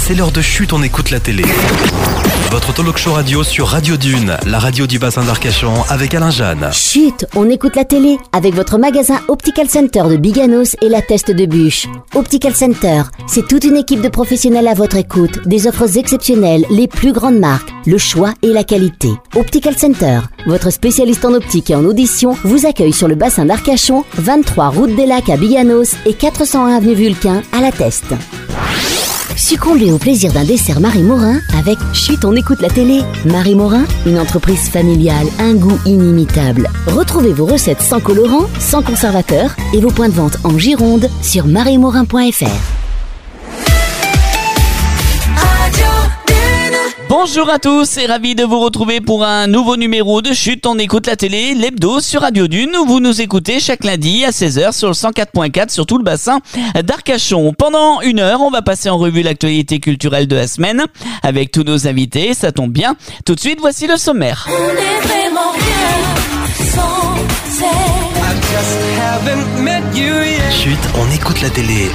c'est l'heure de Chut, on écoute la télé. Votre talk show radio sur Radio Dune, la radio du bassin d'Arcachon avec Alain Jeanne. Chut, on écoute la télé avec votre magasin Optical Center de Biganos et la Teste de Bûche. Optical Center, c'est toute une équipe de professionnels à votre écoute, des offres exceptionnelles, les plus grandes marques, le choix et la qualité. Optical Center, votre spécialiste en optique et en audition, vous accueille sur le bassin d'Arcachon, 23 route des Lacs à Biganos et 401 avenue Vulcain à la Teste. Succombez au plaisir d'un dessert Marie Morin avec Chut, on écoute la télé. Marie Morin, une entreprise familiale, un goût inimitable. Retrouvez vos recettes sans colorant, sans conservateur et vos points de vente en Gironde sur mariemorin.fr. Bonjour à tous et ravi de vous retrouver pour un nouveau numéro de Chut, on écoute la télé, l'hebdo sur Radio Dune où vous nous écoutez chaque lundi à 16h sur le 104.4 sur tout le bassin d'Arcachon. Pendant une heure, on va passer en revue l'actualité culturelle de la semaine avec tous nos invités, ça tombe bien. Tout de suite, voici le sommaire. On est vraiment rien sans Chut, on écoute la télé.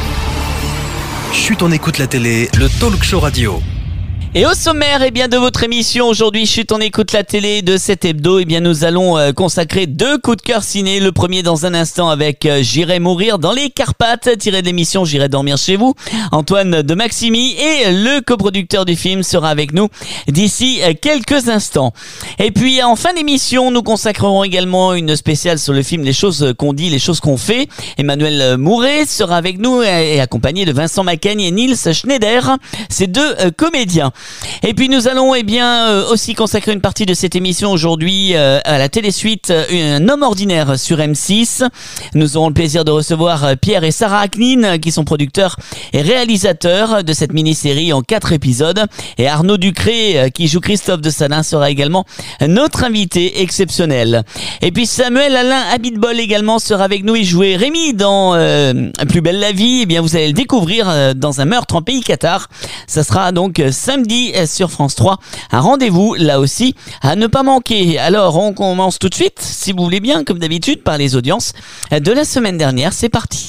Chut, on écoute la télé, le talk show radio. Et au sommaire de votre émission aujourd'hui, Chut, on écoute la télé de cet hebdo, nous allons consacrer 2 coups de cœur ciné. Le premier dans un instant avec J'irai mourir dans les Carpates, tiré de l'émission J'irai dormir chez vous. Antoine de Maximi et le coproducteur du film sera avec nous d'ici quelques instants. Et puis en fin d'émission, nous consacrerons également une spéciale sur le film Les choses qu'on dit, les choses qu'on fait. Emmanuel Mouret sera avec nous et accompagné de Vincent Macaigne et Niels Schneider, ces 2 comédiens. Et puis nous allons aussi consacrer une partie de cette émission aujourd'hui à la télésuite Un homme ordinaire sur M6. Nous aurons le plaisir de recevoir Pierre et Sarah Aknin qui sont producteurs et réalisateurs de cette mini-série en 4 épisodes. Et Arnaud Ducré qui joue Christophe de Salin sera également notre invité exceptionnel. Et puis Samuel Alain Abitbol également sera avec nous. Il jouait Rémi dans Plus belle la vie. Vous allez le découvrir dans Un meurtre en pays Qatar. Ça sera donc samedi sur France 3. Un rendez-vous là aussi à ne pas manquer. Alors on commence tout de suite, si vous voulez bien, comme d'habitude, par les audiences de la semaine dernière. C'est parti.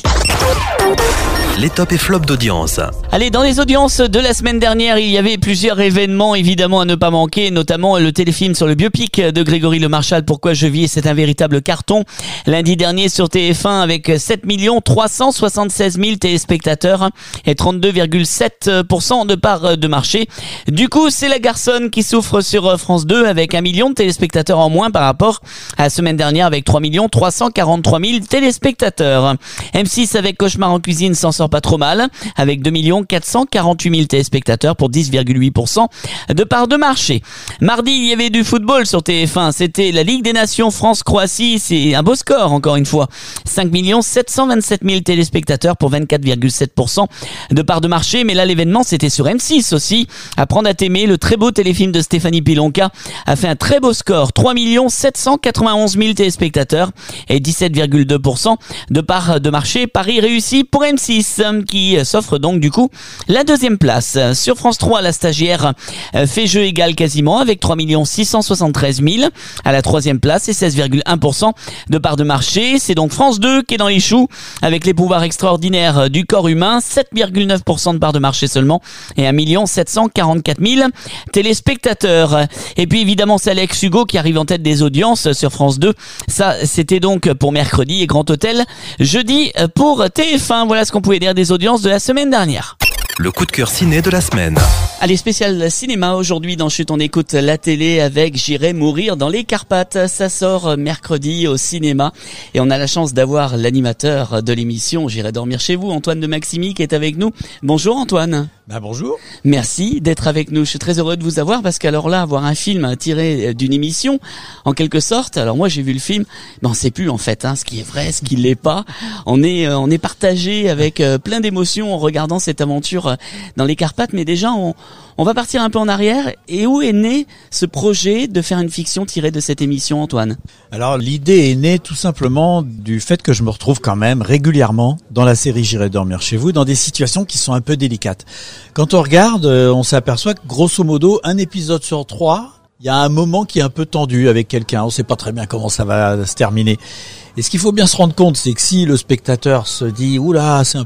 Les tops et flops d'audience. Allez, dans les audiences de la semaine dernière, il y avait plusieurs événements évidemment à ne pas manquer, notamment le téléfilm sur le biopic de Grégory Le Marchal, Pourquoi je vis, c'est un véritable carton. Lundi dernier sur TF1 avec 7 376 000 téléspectateurs et 32,7% de part de marché. Du coup, c'est La Garçonne qui souffre sur France 2 avec 1 million de téléspectateurs en moins par rapport à la semaine dernière avec 3 343 000 téléspectateurs. M6 avec Cauchemar en cuisine s'en sort pas trop mal, avec 2 448 000 téléspectateurs pour 10,8% de part de marché. Mardi, il y avait du football sur TF1, c'était la Ligue des Nations France-Croatie, c'est un beau score encore une fois. 5 727 000 téléspectateurs pour 24,7% de part de marché, mais là l'événement c'était sur M6 aussi. Apprendre à t'aimer, le très beau téléfilm de Stéphanie Pilonka a fait un très beau score, 3 791 000 téléspectateurs et 17,2% de part de marché. Pari réussi pour M6 qui s'offre donc du coup la 2e place. Sur France 3, La Stagiaire fait jeu égal quasiment avec 3 673 000 à la 3e place et 16,1% de part de marché. C'est donc France 2 qui est dans les choux avec Les pouvoirs extraordinaires du corps humain, 7,9% de part de marché seulement et 1 744 000 téléspectateurs. Et puis évidemment c'est Alex Hugo qui arrive en tête des audiences sur France 2. Ça c'était donc pour mercredi et Grand Hôtel jeudi pour TF1. Voilà ce qu'on pouvait dire des audiences de la semaine dernière. Le coup de cœur ciné de la semaine. Allez, spécial cinéma aujourd'hui dans Chut, on écoute la télé avec J'irai mourir dans les Carpates. Ça sort mercredi au cinéma et on a la chance d'avoir l'animateur de l'émission J'irai dormir chez vous, Antoine de Maximi, qui est avec nous. Bonjour Antoine. Bonjour. Merci d'être avec nous. Je suis très heureux de vous avoir parce qu'alors là, avoir un film tiré d'une émission, en quelque sorte. Alors moi, j'ai vu le film, mais on sait plus en fait, ce qui est vrai, ce qui l'est pas. On est partagé avec plein d'émotions en regardant cette aventure dans les Carpates. Mais déjà, on va partir un peu en arrière. Et où est né ce projet de faire une fiction tirée de cette émission, Antoine ? Alors l'idée est née tout simplement du fait que je me retrouve quand même régulièrement dans la série J'irai dormir chez vous, dans des situations qui sont un peu délicates. Quand on regarde, on s'aperçoit que grosso modo, un épisode sur 3, il y a un moment qui est un peu tendu avec quelqu'un. On ne sait pas très bien comment ça va se terminer. Et ce qu'il faut bien se rendre compte, c'est que si le spectateur se dit « Oula, c'est un peu chaud »,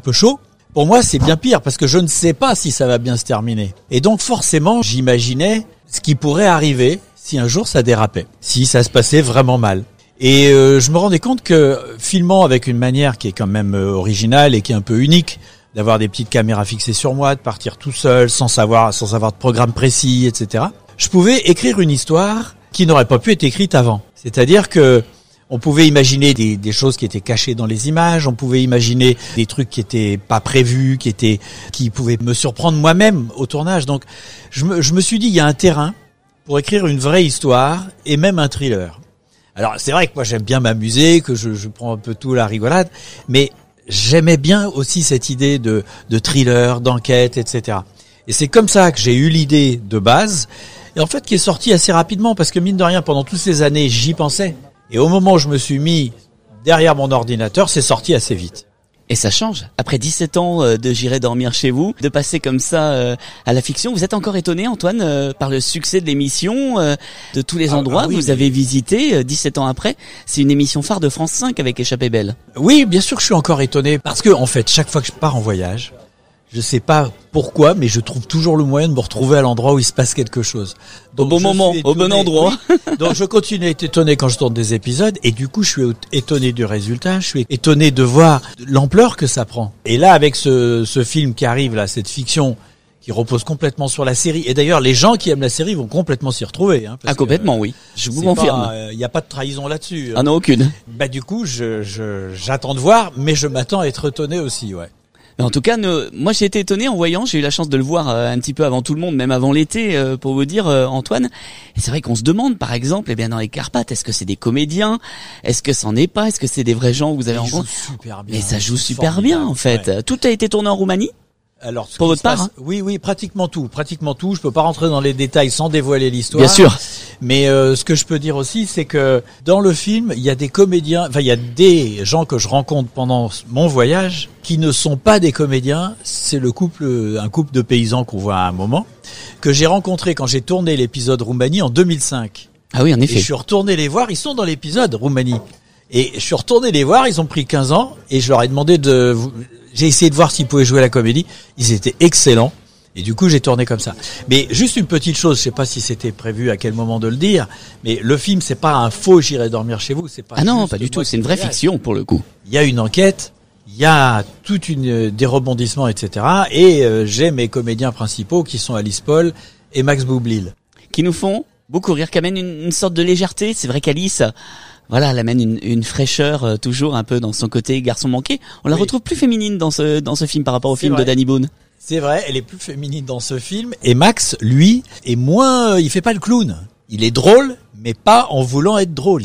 Pour moi, c'est bien pire parce que je ne sais pas si ça va bien se terminer. Et donc forcément, j'imaginais ce qui pourrait arriver si un jour ça dérapait, si ça se passait vraiment mal. Et je me rendais compte que filmant avec une manière qui est quand même originale et qui est un peu unique, d'avoir des petites caméras fixées sur moi, de partir tout seul, sans avoir de programme précis, etc. Je pouvais écrire une histoire qui n'aurait pas pu être écrite avant. C'est-à-dire que on pouvait imaginer des choses qui étaient cachées dans les images, on pouvait imaginer des trucs qui étaient pas prévus, qui pouvaient me surprendre moi-même au tournage. Donc je me suis dit, il y a un terrain pour écrire une vraie histoire et même un thriller. Alors c'est vrai que moi j'aime bien m'amuser, que je prends un peu tout la rigolade, mais j'aimais bien aussi cette idée de thriller, d'enquête, etc. Et c'est comme ça que j'ai eu l'idée de base, et en fait qui est sortie assez rapidement, parce que mine de rien, pendant toutes ces années, j'y pensais. Et au moment où je me suis mis derrière mon ordinateur, c'est sorti assez vite. Et ça change. Après 17 ans de J'irai dormir chez vous, de passer comme ça à la fiction, vous êtes encore étonné, Antoine, par le succès de l'émission, de tous les endroits que vous avez visités 17 ans après. C'est une émission phare de France 5 avec Échappée belle. Oui, bien sûr que je suis encore étonné, parce que en fait, chaque fois que je pars en voyage, je sais pas pourquoi, mais je trouve toujours le moyen de me retrouver à l'endroit où il se passe quelque chose. Donc, au bon moment, au bon endroit. Oui. Donc je continue à être étonné quand je tourne des épisodes, et du coup je suis étonné du résultat, je suis étonné de voir l'ampleur que ça prend. Et là, avec ce film qui arrive, là, cette fiction qui repose complètement sur la série, et d'ailleurs les gens qui aiment la série vont complètement s'y retrouver. Hein, complètement, oui. Je vous confirme. Il n'y a pas de trahison là-dessus. Ah non, aucune. Bah du coup, j'attends de voir, mais je m'attends à être étonné aussi, ouais. En tout cas, moi j'ai été étonné en voyant, j'ai eu la chance de le voir un petit peu avant tout le monde, même avant l'été, pour vous dire, Antoine. Et c'est vrai qu'on se demande, par exemple, dans les Carpates, est-ce que c'est des comédiens? Est-ce que c'en est pas? Est-ce que c'est des vrais gens que vous avez rencontrés? Mais ça joue super bien, en fait. Ouais. Tout a été tourné en Roumanie? Alors, pour votre part, oui, pratiquement tout. Je peux pas rentrer dans les détails sans dévoiler l'histoire. Bien sûr. Mais ce que je peux dire aussi, c'est que dans le film, il y a des comédiens, il y a des gens que je rencontre pendant mon voyage qui ne sont pas des comédiens. C'est un couple de paysans qu'on voit à un moment, que j'ai rencontré quand j'ai tourné l'épisode Roumanie en 2005. Ah oui, en effet. Et je suis retourné les voir. Ils sont dans l'épisode Roumanie. Et je suis retourné les voir. Ils ont pris 15 ans et je leur ai demandé j'ai essayé de voir s'ils pouvaient jouer la comédie. Ils étaient excellents. Et du coup, j'ai tourné comme ça. Mais juste une petite chose, je sais pas si c'était prévu à quel moment de le dire, mais le film, c'est pas un faux J'irai dormir chez vous. C'est pas. Ah non, pas du tout. C'est une vraie fiction pour le coup. Il y a une enquête, il y a des rebondissements, etc. Et j'ai mes comédiens principaux qui sont Alice Paul et Max Boublil. Qui nous font beaucoup rire, qui amènent une sorte de légèreté. C'est vrai qu'Alice, voilà, elle amène une fraîcheur toujours un peu dans son côté garçon manqué. On la retrouve plus féminine dans ce film par rapport au film de Danny Boone. C'est vrai, elle est plus féminine dans ce film. Et Max, lui, est moins, il fait pas le clown. Il est drôle, mais pas en voulant être drôle.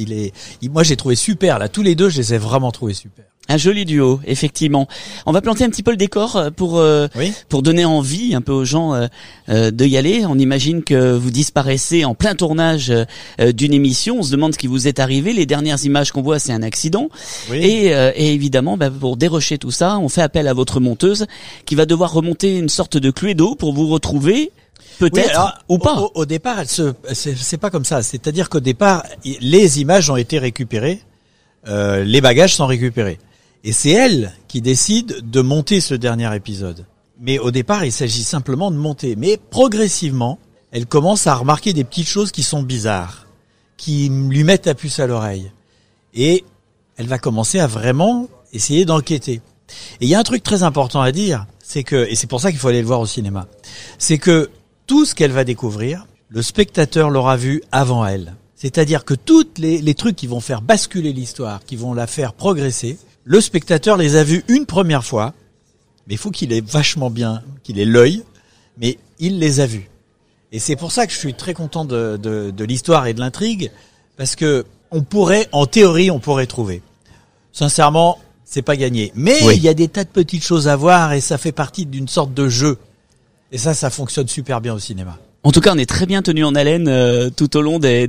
Moi, j'ai trouvé super, là. Tous les deux, je les ai vraiment trouvés super. Un joli duo, effectivement. On va planter un petit peu le décor pour donner envie un peu aux gens de y aller. On imagine que vous disparaissez en plein tournage d'une émission. On se demande ce qui vous est arrivé. Les dernières images qu'on voit, c'est un accident. Oui. Et évidemment, pour dérocher tout ça, on fait appel à votre monteuse qui va devoir remonter une sorte de Cluedo pour vous retrouver. Peut-être ou pas. Au départ, c'est pas comme ça. C'est-à-dire qu'au départ, les images ont été récupérées, les bagages sont récupérés. Et c'est elle qui décide de monter ce dernier épisode. Mais au départ, il s'agit simplement de monter. Mais progressivement, elle commence à remarquer des petites choses qui sont bizarres, qui lui mettent la puce à l'oreille. Et elle va commencer à vraiment essayer d'enquêter. Et il y a un truc très important à dire, c'est que, et c'est pour ça qu'il faut aller le voir au cinéma, c'est que tout ce qu'elle va découvrir, le spectateur l'aura vu avant elle. C'est-à-dire que toutes les trucs qui vont faire basculer l'histoire, qui vont la faire progresser, le spectateur les a vus une première fois, mais il faut qu'il ait vachement bien, qu'il ait l'œil, mais il les a vus. Et c'est pour ça que je suis très content de l'histoire et de l'intrigue, parce que en théorie, on pourrait trouver. Sincèrement, c'est pas gagné. Mais il y a des tas de petites choses à voir et ça fait partie d'une sorte de jeu. Et ça fonctionne super bien au cinéma. En tout cas, on est très bien tenu en haleine tout au long des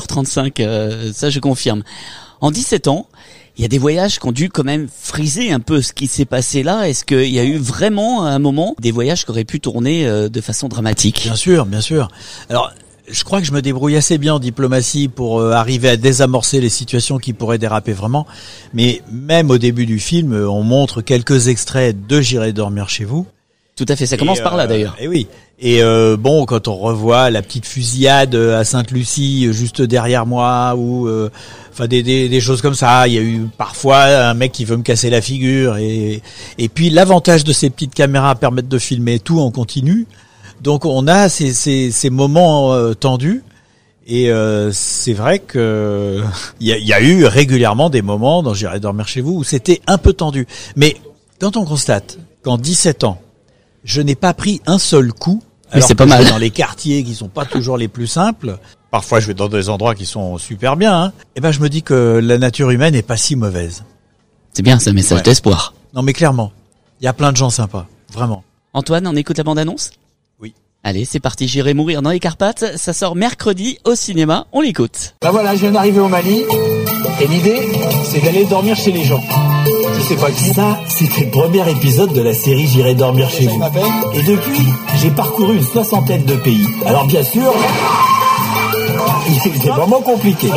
1h35, ça je confirme. En 17 ans, il y a des voyages qui ont dû quand même friser un peu ce qui s'est passé là. Est-ce qu'il y a eu vraiment à un moment des voyages qui auraient pu tourner de façon dramatique ? Bien sûr, bien sûr. Alors, je crois que je me débrouille assez bien en diplomatie pour arriver à désamorcer les situations qui pourraient déraper vraiment. Mais même au début du film, on montre quelques extraits de J'irai dormir chez vous. Tout à fait, ça commence par là d'ailleurs. Et oui. Et bon, quand on revoit la petite fusillade à Sainte-Lucie juste derrière moi, ou enfin des choses comme ça, il y a eu parfois un mec qui veut me casser la figure. Et puis l'avantage de ces petites caméras permettent de filmer tout en continu. Donc on a ces moments tendus. Et c'est vrai que il y a eu régulièrement des moments dans J'irai dormir chez vous où c'était un peu tendu. Mais quand on constate qu'en 17 ans, je n'ai pas pris un seul coup, alors c'est pas mal. Je vais dans les quartiers qui sont pas toujours les plus simples. Parfois, je vais dans des endroits qui sont super bien. Hein. Et ben, je me dis que la nature humaine n'est pas si mauvaise. C'est bien, c'est un message d'espoir. Non, mais clairement, il y a plein de gens sympas, vraiment. Antoine, on écoute la bande-annonce ? Oui. Allez, c'est parti. J'irai mourir dans les Carpates. Ça sort mercredi au cinéma. On l'écoute. Ben voilà, je viens d'arriver au Mali. Et l'idée, c'est d'aller dormir chez les gens. Je sais pas qui. Ça, c'était le premier épisode de la série J'irai dormir chez vous. Et depuis, j'ai parcouru une 60aine de pays. Alors bien sûr, c'était vraiment compliqué.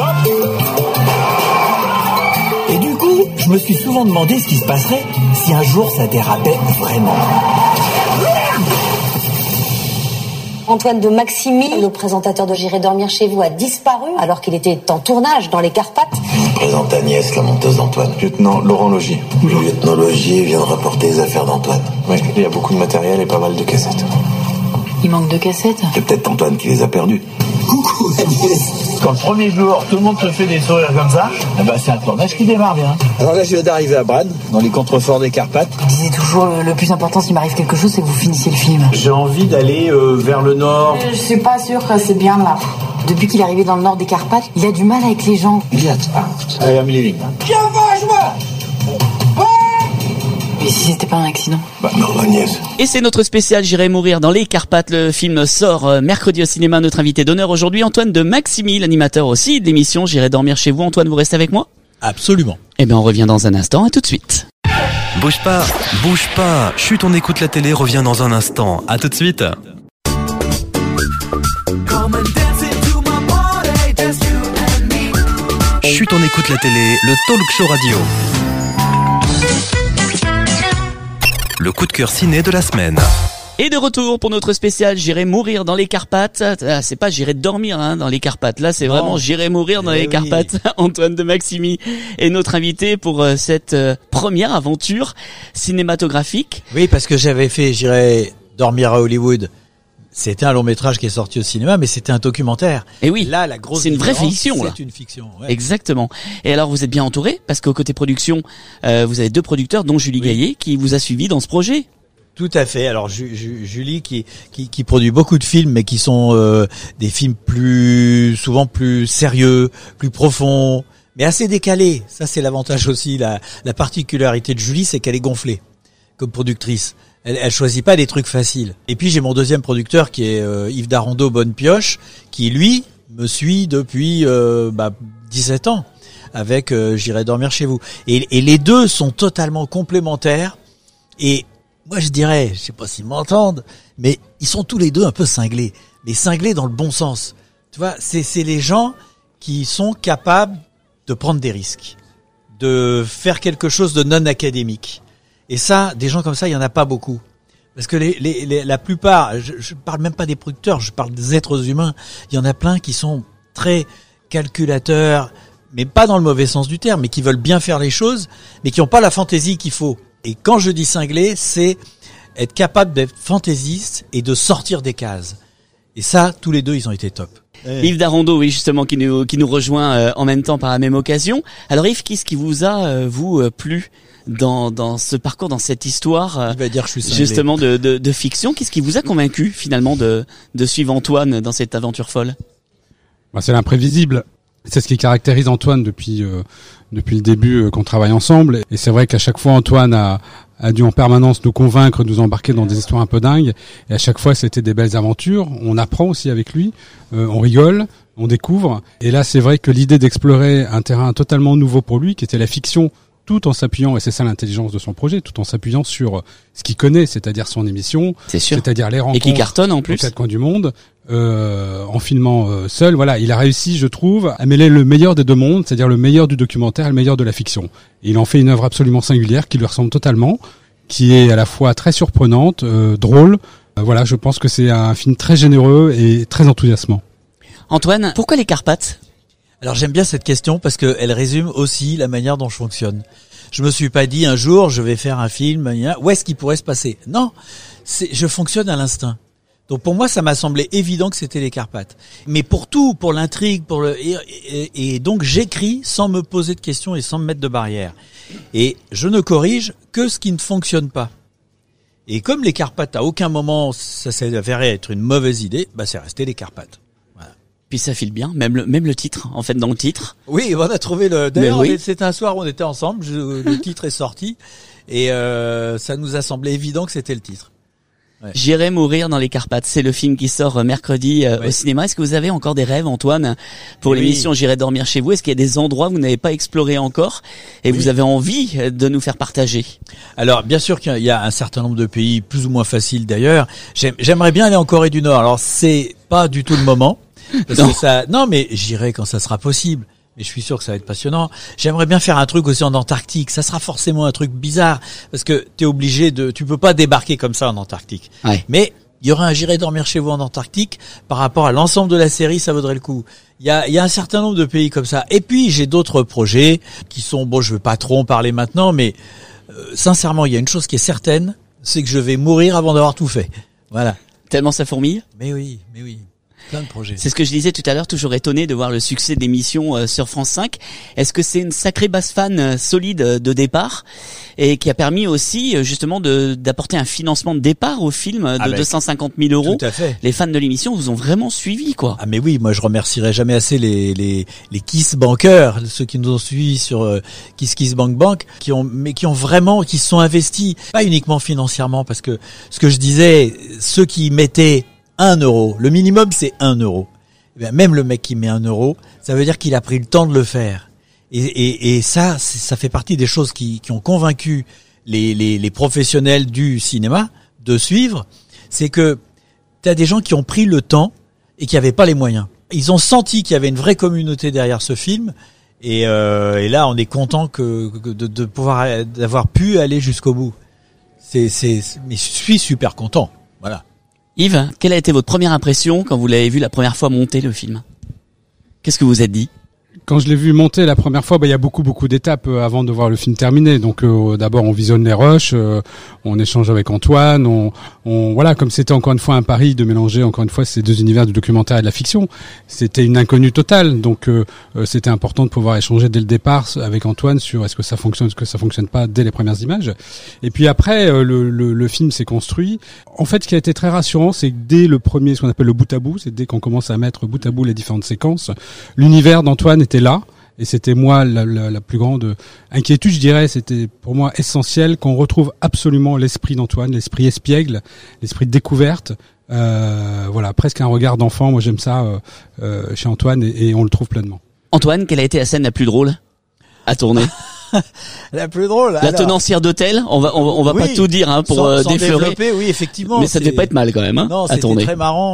Et du coup, je me suis souvent demandé ce qui se passerait si un jour ça dérapait vraiment. Antoine de Maximi, le présentateur de J'irai dormir chez vous, a disparu alors qu'il était en tournage dans les Carpates. Je présente Agnès, la monteuse d'Antoine. Lieutenant Laurent Logier. Le lieutenant Logier vient de rapporter les affaires d'Antoine. Oui, il y a beaucoup de matériel et pas mal de cassettes. Il manque de cassettes. C'est peut-être Antoine qui les a perdues. Coucou Agnès. Quand le premier jour, tout le monde te fait des sourires comme ça, eh ben c'est un tournage qui démarre bien. Alors là, je viens d'arriver à Brann, dans les contreforts des Carpates. Il disait toujours le plus important s'il m'arrive quelque chose, c'est que vous finissiez le film. J'ai envie d'aller vers le nord. Je suis pas sûre que c'est bien là. Depuis qu'il est arrivé dans le nord des Carpates, il a du mal avec les gens. Allez, Amélie Lignes. Et si c'était pas un accident ? Bah non, Agnès. Et c'est notre spécial J'irai mourir dans les Carpates. Le film sort mercredi au cinéma. Notre invité d'honneur aujourd'hui, Antoine de Maximi, l'animateur aussi de l'émission J'irai dormir chez vous. Antoine, vous restez avec moi ? Absolument. Eh bien, on revient dans un instant. À tout de suite. Bouge pas, bouge pas. Chut, on écoute la télé, revient dans un instant. À tout de suite. Chut, on écoute la télé, le talk show radio. Le coup de cœur ciné de la semaine. Et de retour pour notre spécial J'irai mourir dans les Carpates. Ah, c'est pas J'irai dormir dans les Carpates. Là, c'est vraiment J'irai mourir dans les Carpates. Antoine de Maximi est notre invité pour cette première aventure cinématographique. Oui, parce que j'avais fait J'irai dormir à Hollywood. C'était un long métrage qui est sorti au cinéma, mais c'était un documentaire. Et oui, là, la grosse c'est une vraie fiction. C'est une fiction. Ouais. Exactement. Et alors, vous êtes bien entouré parce qu'au côté production, vous avez deux producteurs, dont Julie Gaillet, qui vous a suivi dans ce projet. Tout à fait. Alors Julie qui produit beaucoup de films, mais qui sont des films souvent plus sérieux, plus profonds, mais assez décalés. Ça, c'est l'avantage aussi. La particularité de Julie, c'est qu'elle est gonflée comme productrice. Elle choisit pas des trucs faciles. Et puis j'ai mon deuxième producteur qui est Yves Darondeau Bonne Pioche, qui lui me suit depuis 17 ans avec J'irai dormir chez vous. Et les deux sont totalement complémentaires. Et moi je dirais, je sais pas s'ils m'entendent, mais ils sont tous les deux un peu cinglés, mais cinglés dans le bon sens. Tu vois, c'est les gens qui sont capables de prendre des risques, de faire quelque chose de non académique. Et ça, des gens comme ça, il y en a pas beaucoup. Parce que la plupart, je parle même pas des producteurs, je parle des êtres humains. Il y en a plein qui sont très calculateurs, mais pas dans le mauvais sens du terme, mais qui veulent bien faire les choses, mais qui n'ont pas la fantaisie qu'il faut. Et quand je dis cinglé, c'est être capable d'être fantaisiste et de sortir des cases. Et ça, tous les deux, ils ont été top. Yves Darondeau, oui, justement, qui nous rejoint en même temps par la même occasion. Alors Yves, qu'est-ce qui vous a, plu dans ce parcours, dans cette histoire, il va dire, je suis cinglé, justement de fiction? Qu'est-ce qui vous a convaincu finalement de suivre Antoine dans cette aventure folle? C'est l'imprévisible. C'est ce qui caractérise Antoine depuis le début qu'on travaille ensemble. Et c'est vrai qu'à chaque fois, Antoine a dû en permanence nous convaincre, nous embarquer dans des histoires un peu dingues. Et à chaque fois, c'était des belles aventures. On apprend aussi avec lui, on rigole, on découvre. Et là, c'est vrai que l'idée d'explorer un terrain totalement nouveau pour lui, qui était la fiction, tout en s'appuyant, et c'est ça l'intelligence de son projet, tout en s'appuyant sur ce qu'il connaît, c'est-à-dire son émission, c'est-à-dire les rencontres, et qui cartonne en plus, aux quatre coins du monde, en filmant seul. Voilà, il a réussi, je trouve, à mêler le meilleur des deux mondes, c'est-à-dire le meilleur du documentaire et le meilleur de la fiction. Et il en fait une œuvre absolument singulière qui lui ressemble totalement, qui est à la fois très surprenante, drôle. Voilà, je pense que c'est un film très généreux et très enthousiasmant. Antoine, pourquoi les Carpates ? Alors j'aime bien cette question parce que elle résume aussi la manière dont je fonctionne. Je me suis pas dit un jour je vais faire un film, où est-ce qu'il pourrait se passer ? Non, je fonctionne à l'instinct. Donc pour moi ça m'a semblé évident que c'était les Carpates. Mais pour tout, pour l'intrigue, et donc j'écris sans me poser de questions et sans me mettre de barrières. Et je ne corrige que ce qui ne fonctionne pas. Et comme les Carpates à aucun moment ça s'est avéré être une mauvaise idée, c'est resté les Carpates. Puis ça file bien, même le titre, en fait, dans le titre. Oui, on a trouvé d'ailleurs, c'était un soir où on était ensemble, le titre est sorti, et ça nous a semblé évident que c'était le titre. Ouais. J'irai mourir dans les Carpates, c'est le film qui sort mercredi au cinéma. Est-ce que vous avez encore des rêves, Antoine, pour l'émission J'irai dormir chez vous ? Est-ce qu'il y a des endroits que vous n'avez pas explorés encore et vous avez envie de nous faire partager ? Alors, bien sûr qu'il y a un certain nombre de pays, plus ou moins faciles d'ailleurs. J'aimerais bien aller en Corée du Nord. Alors, c'est pas du tout le moment. Parce que non, mais j'irai quand ça sera possible. Mais je suis sûr que ça va être passionnant. J'aimerais bien faire un truc aussi en Antarctique. Ça sera forcément un truc bizarre parce que tu peux pas débarquer comme ça en Antarctique. Ouais. Mais il y aura un J'irai dormir chez vous en Antarctique par rapport à l'ensemble de la série, ça vaudrait le coup. Il y a un certain nombre de pays comme ça. Et puis j'ai d'autres projets qui sont je veux pas trop en parler maintenant, mais sincèrement, il y a une chose qui est certaine, c'est que je vais mourir avant d'avoir tout fait. Voilà. Tellement ça fourmille ? Mais oui. Plein de projets. C'est ce que je disais tout à l'heure, toujours étonné de voir le succès de l'émission sur France 5. Est-ce que c'est une sacrée base fan solide de départ et qui a permis aussi justement d'apporter un financement de départ au film de 250 000 euros ? Tout à fait. Les fans de l'émission vous ont vraiment suivi, quoi. Ah mais oui, moi je remercierai jamais assez les Kiss Bankers, ceux qui nous ont suivis sur Kiss Bank, qui se sont investis, pas uniquement financièrement, parce que ce que je disais, ceux qui mettaient 1 euro. Le minimum, c'est 1 euro. Eh bien, même le mec qui met 1 euro, ça veut dire qu'il a pris le temps de le faire. Et ça fait partie des choses qui ont convaincu les professionnels du cinéma de suivre. C'est que t'as des gens qui ont pris le temps et qui avaient pas les moyens. Ils ont senti qu'il y avait une vraie communauté derrière ce film. Et là, on est content de pouvoir, d'avoir pu aller jusqu'au bout. Mais je suis super content. Voilà. Yves, quelle a été votre première impression quand vous l'avez vu la première fois monter le film ? Qu'est-ce que vous êtes dit ? Quand je l'ai vu monter la première fois, il y a beaucoup d'étapes avant de voir le film terminé. Donc d'abord on visionne les rushs, on échange avec Antoine, on voilà, comme c'était encore une fois un pari de mélanger encore une fois ces deux univers du documentaire et de la fiction. C'était une inconnue totale, donc c'était important de pouvoir échanger dès le départ avec Antoine sur est-ce que ça fonctionne, est-ce que ça fonctionne pas dès les premières images. Et puis après le film s'est construit. En fait, ce qui a été très rassurant, c'est que dès le premier, ce qu'on appelle le bout à bout, c'est dès qu'on commence à mettre bout à bout les différentes séquences, l'univers d'Antoine était là. Et c'était moi la plus grande inquiétude, je dirais, c'était pour moi essentiel qu'on retrouve absolument l'esprit d'Antoine, l'esprit espiègle, l'esprit de découverte, voilà, presque un regard d'enfant. Moi j'aime ça chez Antoine et on le trouve pleinement. Antoine, quelle a été la scène la plus drôle à tourner? La plus drôle. La tenancière d'hôtel, on va oui, pas tout dire pour sans défleurer. Oui, effectivement. Mais ça devait pas être mal quand même non, à tourner. C'était très marrant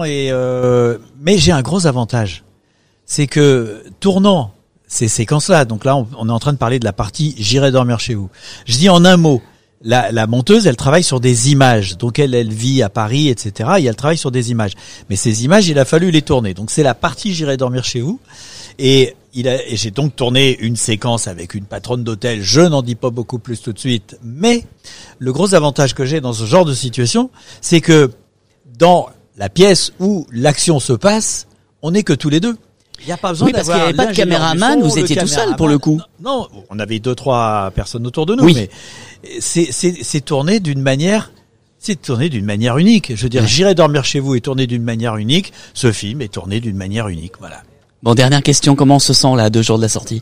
mais j'ai un gros avantage. C'est que tournant ces séquences-là, donc là on est en train de parler de la partie J'irai dormir chez vous. Je dis en un mot, la monteuse elle travaille sur des images, donc elle vit à Paris, etc. Et elle travaille sur des images. Mais ces images il a fallu les tourner. Donc c'est la partie J'irai dormir chez vous. Et j'ai donc tourné une séquence avec une patronne d'hôtel. Je n'en dis pas beaucoup plus tout de suite, mais le gros avantage que j'ai dans ce genre de situation, c'est que dans la pièce où l'action se passe, on n'est que tous les deux. Il n'y a pas besoin parce qu'il n'y avait pas de caméraman, vous étiez tout seul pour le coup. Non, on avait 2-3 personnes autour de nous, oui. Mais c'est tourné d'une manière unique. Je veux dire, J'irai dormir chez vous est tourné d'une manière unique. Ce film est tourné d'une manière unique, voilà. Bon, dernière question, comment on se sent là, 2 jours de la sortie?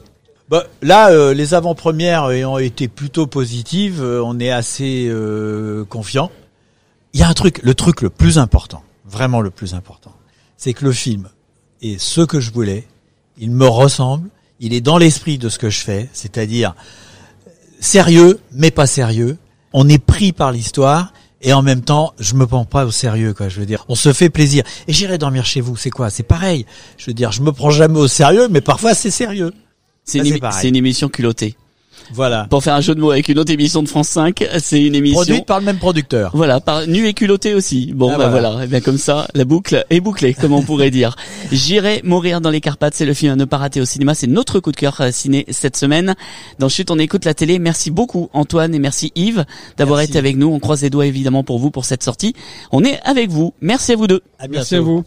Là, les avant-premières ayant été plutôt positives, on est assez confiant. Il y a le truc le plus important, vraiment le plus important, c'est que le film est ce que je voulais, il me ressemble, il est dans l'esprit de ce que je fais, c'est-à-dire sérieux, mais pas sérieux. On est pris par l'histoire. Et en même temps, je me prends pas au sérieux, quoi. Je veux dire, on se fait plaisir. Et j'irai dormir chez vous, c'est quoi? C'est pareil. Je veux dire, je me prends jamais au sérieux, mais parfois c'est sérieux. C'est une émission culottée. Voilà. Pour faire un jeu de mots avec une autre émission de France 5, c'est une émission produite par le même producteur. Voilà, par Nu et culotté aussi. Bon, voilà. Et bien comme ça, la boucle est bouclée, comme on pourrait dire. J'irai mourir dans les Carpates, c'est le film à ne pas rater au cinéma. C'est notre coup de cœur ciné cette semaine. Dans Chut, on écoute la télé. Merci beaucoup Antoine et merci Yves d'avoir été avec nous. On croise les doigts évidemment pour vous pour cette sortie. On est avec vous. Merci à vous deux. À bientôt. Merci à vous.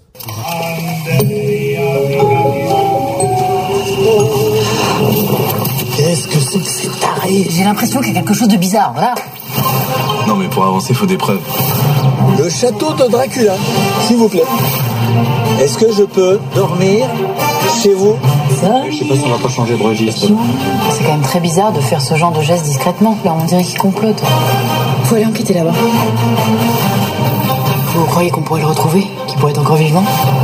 Qu'est-ce que c'est que c'est taré? J'ai l'impression qu'il y a quelque chose de bizarre, là. Non mais pour avancer, faut des preuves. Le château de Dracula, s'il vous plaît. Est-ce que je peux dormir chez vous? Ça, Je sais pas si on va pas changer de registre. c'est quand même très bizarre de faire ce genre de geste discrètement. Là, on dirait qu'il complote. Faut aller enquêter là-bas. Vous croyez qu'on pourrait le retrouver? Qu'il pourrait être encore vivant?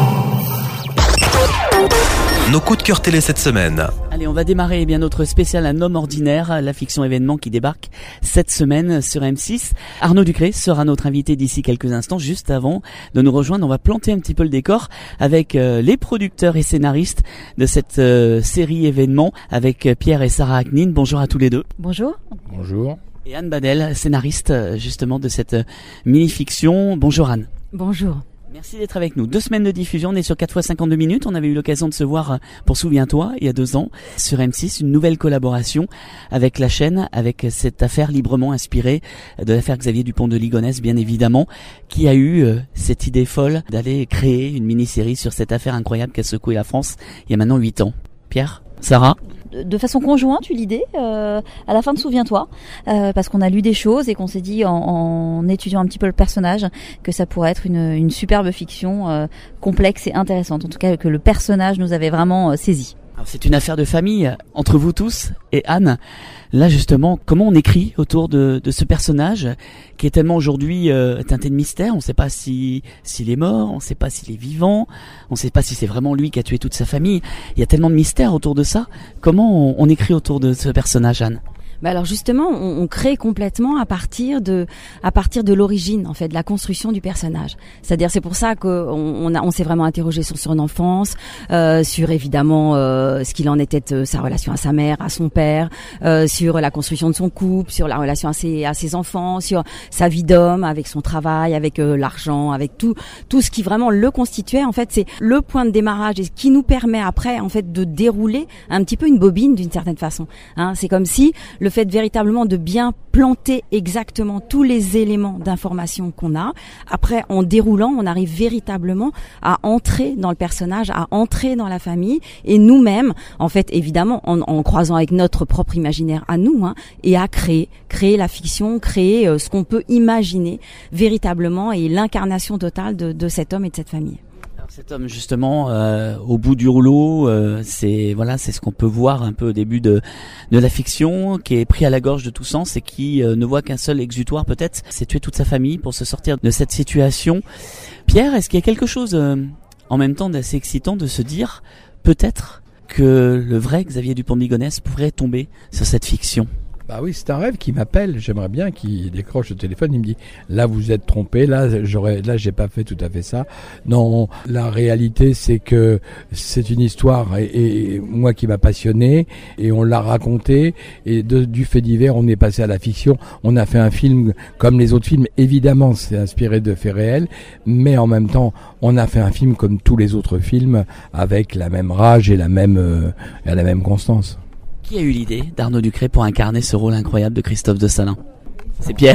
Nos coups de cœur télé cette semaine. Allez, on va démarrer notre spécial Un homme ordinaire, la fiction événement qui débarque cette semaine sur M6. Arnaud Ducré sera notre invité d'ici quelques instants. Juste avant de nous rejoindre, on va planter un petit peu le décor avec les producteurs et scénaristes de cette série événement avec Pierre et Sarah Aknin. Bonjour à tous les deux. Bonjour. Bonjour. Et Anne Badel, scénariste justement de cette mini-fiction. Bonjour Anne. Bonjour. Merci d'être avec nous. 2 semaines de diffusion, on est sur 4 fois 52 minutes. On avait eu l'occasion de se voir pour Souviens-toi, il y a 2 ans, sur M6, une nouvelle collaboration avec la chaîne, avec cette affaire librement inspirée de l'affaire Xavier Dupont de Ligonnès, bien évidemment, qui a eu cette idée folle d'aller créer une mini-série sur cette affaire incroyable qui a secoué la France il y a maintenant 8 ans. Pierre, Sarah? De façon conjointe, eu l'idée à la fin de Souviens-toi, parce qu'on a lu des choses et qu'on s'est dit en étudiant un petit peu le personnage que ça pourrait être une superbe fiction complexe et intéressante. En tout cas, que le personnage nous avait vraiment saisi. C'est une affaire de famille entre vous tous et Anne. Là justement, comment on écrit autour de ce personnage qui est tellement aujourd'hui teinté de mystère. On ne sait pas s'il est mort, on ne sait pas s'il est vivant, on ne sait pas si c'est vraiment lui qui a tué toute sa famille. Il y a tellement de mystère autour de ça. Comment on écrit autour de ce personnage, Anne ? Bah alors justement, on crée complètement à partir de l'origine, en fait, de la construction du personnage. C'est-à-dire, c'est pour ça on s'est vraiment interrogé sur son enfance, sur évidemment ce qu'il en était de sa relation à sa mère, à son père, sur la construction de son couple, sur la relation à ses enfants, sur sa vie d'homme, avec son travail, avec l'argent, avec tout ce qui vraiment le constituait. En fait, c'est le point de démarrage et ce qui nous permet après, en fait, de dérouler un petit peu une bobine d'une certaine façon. Hein, c'est comme si le fait véritablement de bien planter exactement tous les éléments d'information qu'on a. Après, en déroulant, on arrive véritablement à entrer dans le personnage, à entrer dans la famille et nous-mêmes, en fait, évidemment, en croisant avec notre propre imaginaire à nous, hein, et à créer la fiction, créer ce qu'on peut imaginer véritablement et l'incarnation totale de cet homme et de cette famille. Cet homme justement au bout du rouleau, c'est ce qu'on peut voir un peu au début de la fiction, qui est pris à la gorge de tout sens et qui ne voit qu'un seul exutoire peut-être, c'est tuer toute sa famille pour se sortir de cette situation. Pierre, est-ce qu'il y a quelque chose en même temps d'assez excitant de se dire peut-être que le vrai Xavier Dupont de Ligonnès pourrait tomber sur cette fiction ? Bah oui, c'est un rêve qui m'appelle. J'aimerais bien qu'il décroche le téléphone. Il me dit, là, vous êtes trompé. Là, j'ai pas fait tout à fait ça. Non, la réalité, c'est que c'est une histoire et moi qui m'a passionné et on l'a raconté et du fait divers, on est passé à la fiction. On a fait un film comme les autres films. Évidemment, c'est inspiré de faits réels, mais en même temps, on a fait un film comme tous les autres films avec la même rage et la même constance. Qui a eu l'idée d'Arnaud Ducré pour incarner ce rôle incroyable de Christophe de Salin ? C'est Pierre ?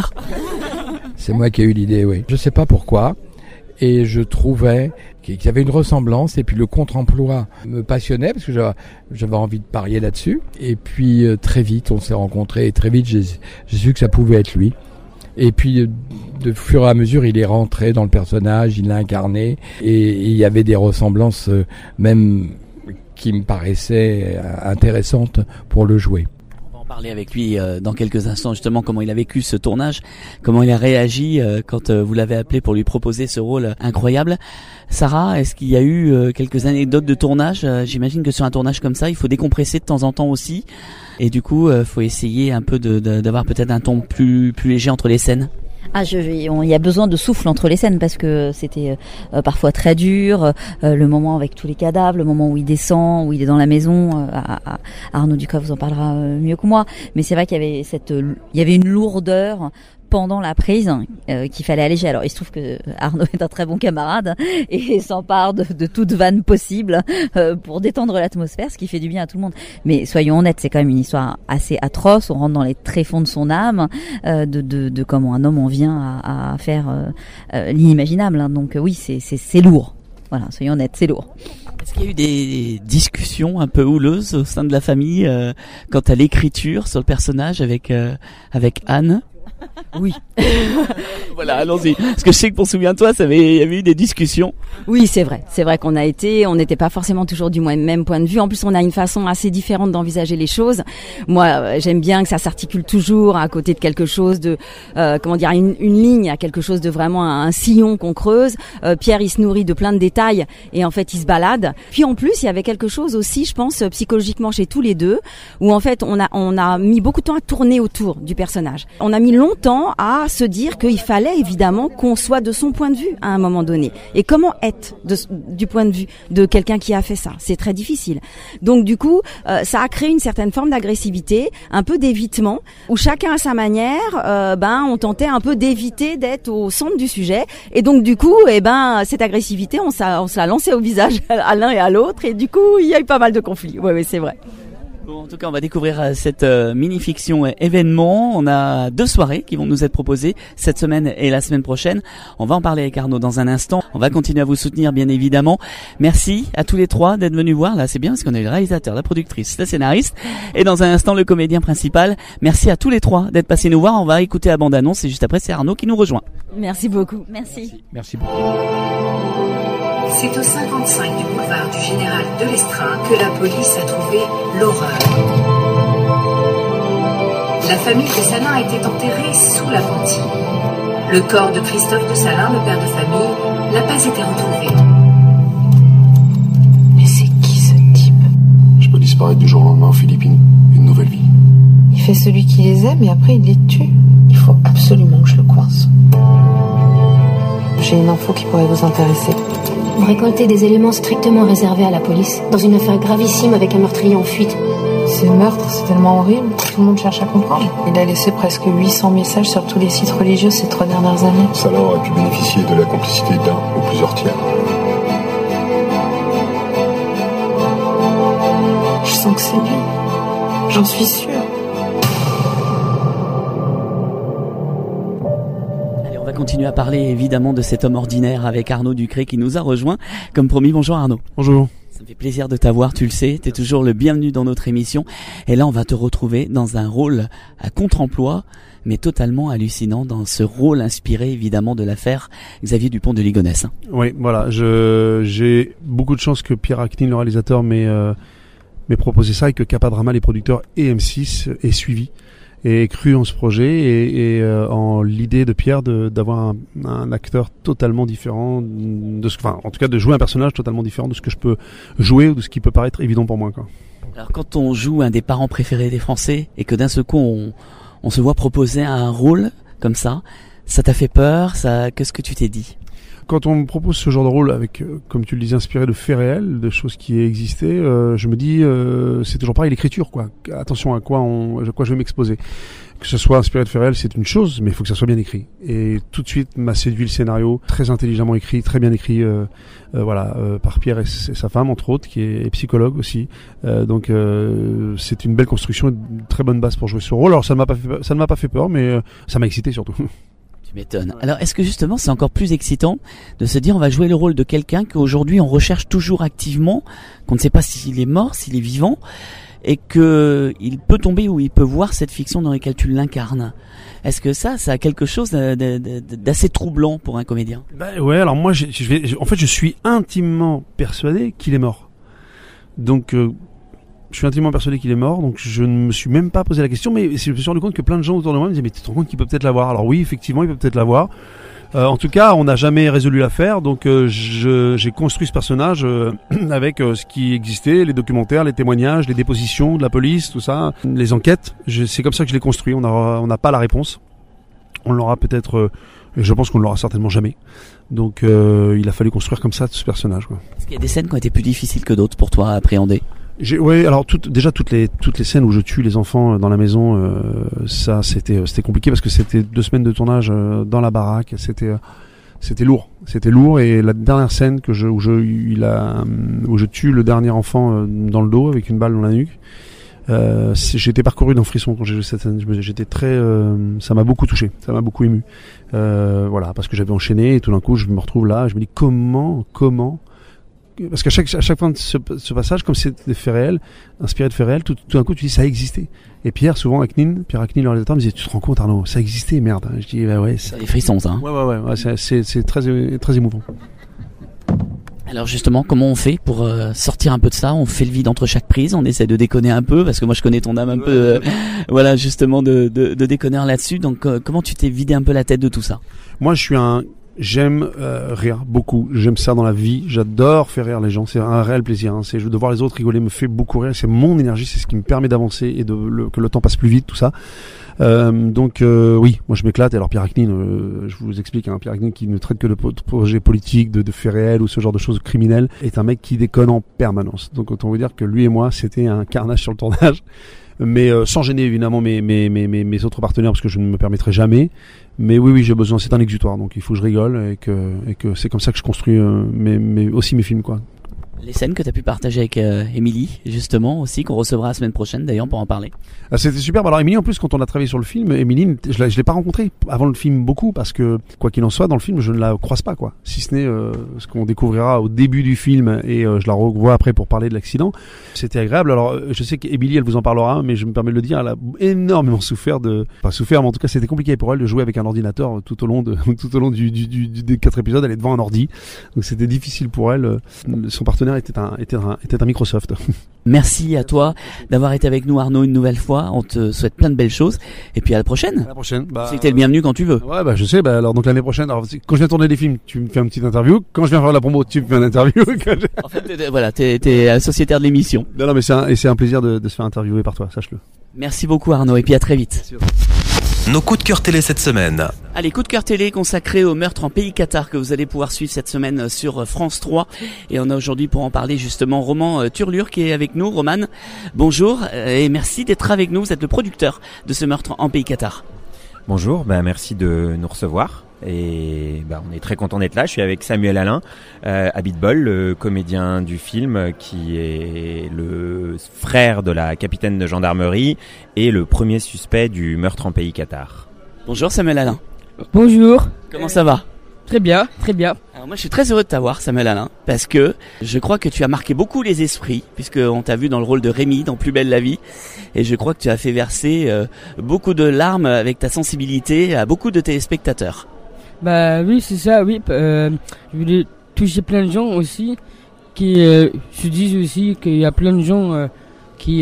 C'est moi qui ai eu l'idée, oui. Je sais pas pourquoi. Et je trouvais qu'il y avait une ressemblance. Et puis le contre-emploi me passionnait parce que j'avais envie de parier là-dessus. Et puis très vite, on s'est rencontrés. Et très vite, j'ai su que ça pouvait être lui. Et puis, de fur et à mesure, il est rentré dans le personnage, il l'a incarné. Et il y avait des ressemblances même qui me paraissait intéressante pour le jouer. On va en parler avec lui dans quelques instants, justement, comment il a vécu ce tournage, comment il a réagi quand vous l'avez appelé pour lui proposer ce rôle incroyable. Sarah, est-ce qu'il y a eu quelques anecdotes de tournage ? J'imagine que sur un tournage comme ça, il faut décompresser de temps en temps aussi. Et du coup, faut essayer un peu d'avoir peut-être un ton plus léger entre les scènes. Il y a besoin de souffle entre les scènes parce que c'était parfois très dur. Le moment avec tous les cadavres, le moment où il descend, où il est dans la maison. Arnaud Ducret vous en parlera mieux que moi. Mais c'est vrai qu'il y avait une lourdeur pendant la prise qu'il fallait alléger. Alors il se trouve que Arnaud est un très bon camarade et s'empare de toute vanne possible pour détendre l'atmosphère, ce qui fait du bien à tout le monde. Mais soyons honnêtes, c'est quand même une histoire assez atroce. On rentre dans les tréfonds de son âme, de comment un homme en vient à faire l'inimaginable. Hein. Donc oui, c'est lourd. Voilà, soyons honnêtes, c'est lourd. Est-ce qu'il y a eu des discussions un peu houleuses au sein de la famille quant à l'écriture sur le personnage avec Anne? Oui. Voilà, allons-y. Parce que je sais que pour Souviens-toi, il y avait eu des discussions. Oui, c'est vrai. C'est vrai qu'on n'était pas forcément toujours du même point de vue. En plus, on a une façon assez différente d'envisager les choses. Moi, j'aime bien que ça s'articule toujours à côté de quelque chose de, une ligne, à quelque chose de vraiment un sillon qu'on creuse. Pierre, il se nourrit de plein de détails et en fait, il se balade. Puis en plus, il y avait quelque chose aussi, je pense, psychologiquement chez tous les deux, où en fait, on a mis beaucoup de temps à tourner autour du personnage. On a mis longtemps à se dire qu'il fallait évidemment qu'on soit de son point de vue à un moment donné. Et comment être du point de vue de quelqu'un qui a fait ça? C'est très difficile. Donc du coup, ça a créé une certaine forme d'agressivité, un peu d'évitement, où chacun à sa manière, on tentait un peu d'éviter d'être au centre du sujet. Et donc du coup, cette agressivité, on se l'a lancée au visage à l'un et à l'autre. Et du coup, il y a eu pas mal de conflits. Oui, c'est vrai. Bon, en tout cas, on va découvrir cette mini-fiction événement. On a 2 soirées qui vont nous être proposées cette semaine et la semaine prochaine. On va en parler avec Arnaud dans un instant. On va continuer à vous soutenir, bien évidemment. Merci à tous les 3 d'être venus voir. Là, c'est bien parce qu'on a eu le réalisateur, la productrice, la scénariste et dans un instant, le comédien principal. Merci à tous les 3 d'être passés nous voir. On va écouter la bande-annonce et juste après, c'est Arnaud qui nous rejoint. Merci beaucoup. Merci. Merci beaucoup. C'est au 55 du boulevard du Général de Lestrin que la police a trouvé l'horreur. La famille de Salin était enterrée sous la Panty. Le corps de Christophe de Salin, le père de famille, n'a pas été retrouvé. Mais c'est qui ce type? Je peux disparaître du jour au lendemain aux Philippines. Une nouvelle vie. Il fait celui qui les aime et après il les tue. Il faut absolument que je le coince. J'ai une info qui pourrait vous intéresser. Vous récoltez des éléments strictement réservés à la police, dans une affaire gravissime avec un meurtrier en fuite. Ces meurtres, c'est tellement horrible, tout le monde cherche à comprendre. Il a laissé presque 800 messages sur tous les sites religieux ces 3 dernières années. Salah aurait pu bénéficier de la complicité d'un ou plusieurs tiers. Je sens que c'est lui. J'en suis sûre. On va continuer à parler évidemment de cet homme ordinaire avec Arnaud Ducret qui nous a rejoint. Comme promis, bonjour Arnaud. Bonjour. Ça me fait plaisir de t'avoir, tu le sais, t'es toujours le bienvenu dans notre émission. Et là, on va te retrouver dans un rôle à contre-emploi, mais totalement hallucinant, dans ce rôle inspiré évidemment de l'affaire Xavier Dupont de Ligonnès. Oui, voilà, j'ai beaucoup de chance que Pierre Actin, le réalisateur, m'ait proposé ça et que Capadrama, les producteurs et M6 aient suivi et cru en ce projet et en l'idée de Pierre d'avoir un acteur totalement différent en tout cas de jouer un personnage totalement différent de ce que je peux jouer ou de ce qui peut paraître évident pour moi, quoi. Alors quand on joue un des parents préférés des Français et que d'un seul coup on se voit proposer un rôle comme ça t'a fait peur, qu'est-ce que tu t'es dit? Quand on me propose ce genre de rôle avec, comme tu le disais, inspiré de faits réels, de choses qui existaient, je me dis, c'est toujours pareil, l'écriture, quoi. Attention à quoi je vais m'exposer. Que ce soit inspiré de faits réels, c'est une chose, mais il faut que ça soit bien écrit. Et tout de suite m'a séduit le scénario, très intelligemment écrit, très bien écrit, par Pierre et sa femme, entre autres, qui est psychologue aussi. Donc c'est une belle construction, une très bonne base pour jouer ce rôle. Alors ça ne m'a pas fait peur, mais ça m'a excité surtout. Tu m'étonnes. Alors, est-ce que justement, c'est encore plus excitant de se dire on va jouer le rôle de quelqu'un qu'aujourd'hui on recherche toujours activement, qu'on ne sait pas s'il est mort, s'il est vivant, et que il peut tomber ou il peut voir cette fiction dans laquelle tu l'incarnes. Est-ce que ça a quelque chose d'assez troublant pour un comédien? Ouais, alors moi, en fait, je suis intimement persuadé qu'il est mort. Donc, je suis intimement persuadé qu'il est mort, donc je ne me suis même pas posé la question, mais je me suis rendu compte que plein de gens autour de moi me disaient mais tu te rends compte qu'il peut peut-être l'avoir? Alors oui, effectivement, il peut peut-être l'avoir. En tout cas, on n'a jamais résolu l'affaire, donc j'ai construit ce personnage avec ce qui existait, les documentaires, les témoignages, les dépositions de la police, tout ça, les enquêtes. C'est comme ça que je l'ai construit. On n'a pas la réponse. On l'aura peut-être, je pense qu'on ne l'aura certainement jamais. Donc il a fallu construire comme ça ce personnage, quoi. Est-ce qu'il y a des scènes qui ont été plus difficiles que d'autres pour toi à appréhender? Oui, alors déjà toutes les scènes où je tue les enfants dans la maison, ça c'était compliqué parce que c'était 2 semaines de tournage dans la baraque, c'était lourd, et la dernière scène où je tue le dernier enfant dans le dos avec une balle dans la nuque, j'ai été parcouru d'un frisson quand j'ai vu cette scène. J'étais ça m'a beaucoup touché, ça m'a beaucoup ému, voilà, parce que j'avais enchaîné et tout d'un coup je me retrouve là, je me dis comment, parce qu'à chaque fin de ce passage, comme c'est des faits réels, inspiré de faits réels, tout d'un coup tu dis ça a existé. Et Pierre Aknin, le réalisateur, me disait tu te rends compte, Arnaud, ça a existé, merde. Je dis bah ouais, ça a des frissons, ça. Ouais, c'est très émouvant. Alors justement, comment on fait pour sortir un peu de ça? On fait le vide entre chaque prise, on essaie de déconner un peu, parce que moi je connais ton âme un peu, voilà, justement de déconneur là-dessus. Donc comment tu t'es vidé un peu la tête de tout ça? Moi j'aime rire beaucoup, j'aime ça dans la vie, j'adore faire rire les gens, c'est un réel plaisir, hein. De voir les autres rigoler me fait beaucoup rire, c'est mon énergie, c'est ce qui me permet d'avancer et que le temps passe plus vite, tout ça. Donc oui, moi je m'éclate. Alors Pierre Aknin, je vous explique, hein, Pierre Aknin qui ne traite que de projets politiques, de faits réels ou ce genre de choses criminelles, est un mec qui déconne en permanence. Donc autant vous dire que lui et moi c'était un carnage sur le tournage, mais sans gêner évidemment mes autres partenaires, parce que je ne me permettrai jamais. Mais oui, j'ai besoin, c'est un exutoire, donc il faut que je rigole et que c'est comme ça que je construis aussi mes films, quoi. Les scènes que tu as pu partager avec Émilie, justement, aussi, qu'on recevra la semaine prochaine, d'ailleurs, pour en parler. C'était super. Alors Émilie, en plus, quand on a travaillé sur le film, Émilie, je l'ai pas rencontrée avant le film beaucoup, parce que, quoi qu'il en soit, dans le film, je ne la croise pas, quoi. Si ce n'est ce qu'on découvrira au début du film, et je la revois après pour parler de l'accident. C'était agréable. Alors, je sais qu'Émilie, elle vous en parlera, mais je me permets de le dire, elle a énormément souffert pas souffert, mais en tout cas, c'était compliqué pour elle de jouer avec un ordinateur tout au long des 4 épisodes. Elle est devant un ordi. Donc c'était difficile pour elle. Son partenaire était un Microsoft. Merci à toi d'avoir été avec nous, Arnaud, une nouvelle fois. On te souhaite plein de belles choses. Et puis à la prochaine. À la prochaine. Tu sais que t'es le bienvenu quand tu veux. Ouais, je sais. Alors donc l'année prochaine, alors, quand je viens tourner des films, tu me fais une petite interview. Quand je viens faire la promo, tu me fais une interview. En fait, voilà, t'es sociétaire de l'émission. Non, mais c'est un plaisir de se faire interviewer par toi, sache-le. Merci beaucoup, Arnaud, et puis à très vite. Nos coups de cœur télé cette semaine. Allez, coup de cœur télé consacré au meurtre en pays Qatar que vous allez pouvoir suivre cette semaine sur France 3. Et on a aujourd'hui pour en parler justement Roman Turlure qui est avec nous. Roman, bonjour et merci d'être avec nous. Vous êtes le producteur de ce meurtre en pays Qatar. Bonjour, merci de nous recevoir. Et on est très content d'être là. Je suis avec Samuel Alain, Abitbol, le comédien du film, qui est le frère de la capitaine de gendarmerie et le premier suspect du meurtre en pays Qatar. Bonjour Samuel Alain. Bonjour. Comment ça va ? Très bien, très bien. Alors moi je suis très heureux de t'avoir Samuel Alain, parce que je crois que tu as marqué beaucoup les esprits, puisqu'on t'a vu dans le rôle de Rémi dans Plus belle la vie, et je crois que tu as fait verser beaucoup de larmes avec ta sensibilité à beaucoup de téléspectateurs. Oui, c'est ça, oui. Je voulais toucher plein de gens aussi qui se disent aussi qu'il y a plein de gens qui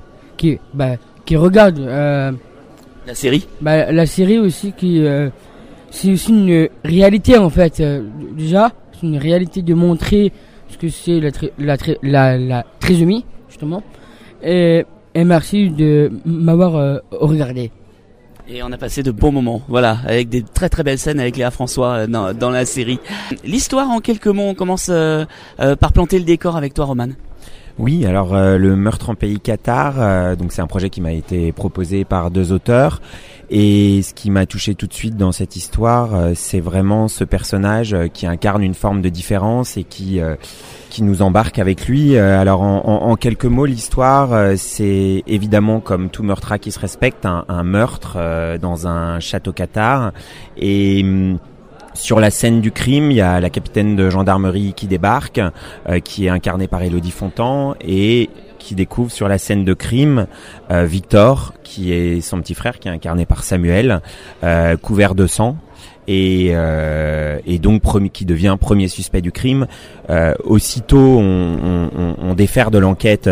regardent la série. La série aussi c'est aussi une réalité en fait. Déjà, c'est une réalité de montrer ce que c'est la trisomie justement. Et merci de m'avoir regardé. Et on a passé de bons moments, voilà, avec des très très belles scènes avec Léa François dans la série. L'histoire en quelques mots, on commence par planter le décor avec toi, Roman. Oui, alors le meurtre en pays Qatar, donc c'est un projet qui m'a été proposé par 2 auteurs. Et ce qui m'a touché tout de suite dans cette histoire, c'est vraiment ce personnage qui incarne une forme de différence et qui nous embarque avec lui. Alors en quelques mots, l'histoire, c'est évidemment comme tout meurtre qui se respecte, un meurtre dans un château Qatar. Et sur la scène du crime, il y a la capitaine de gendarmerie qui débarque, qui est incarnée par Élodie Fontan, et qui découvre sur la scène de crime Victor, qui est son petit frère, qui est incarné par Samuel, couvert de sang. et donc qui devient premier suspect du crime. Aussitôt, on défère de l'enquête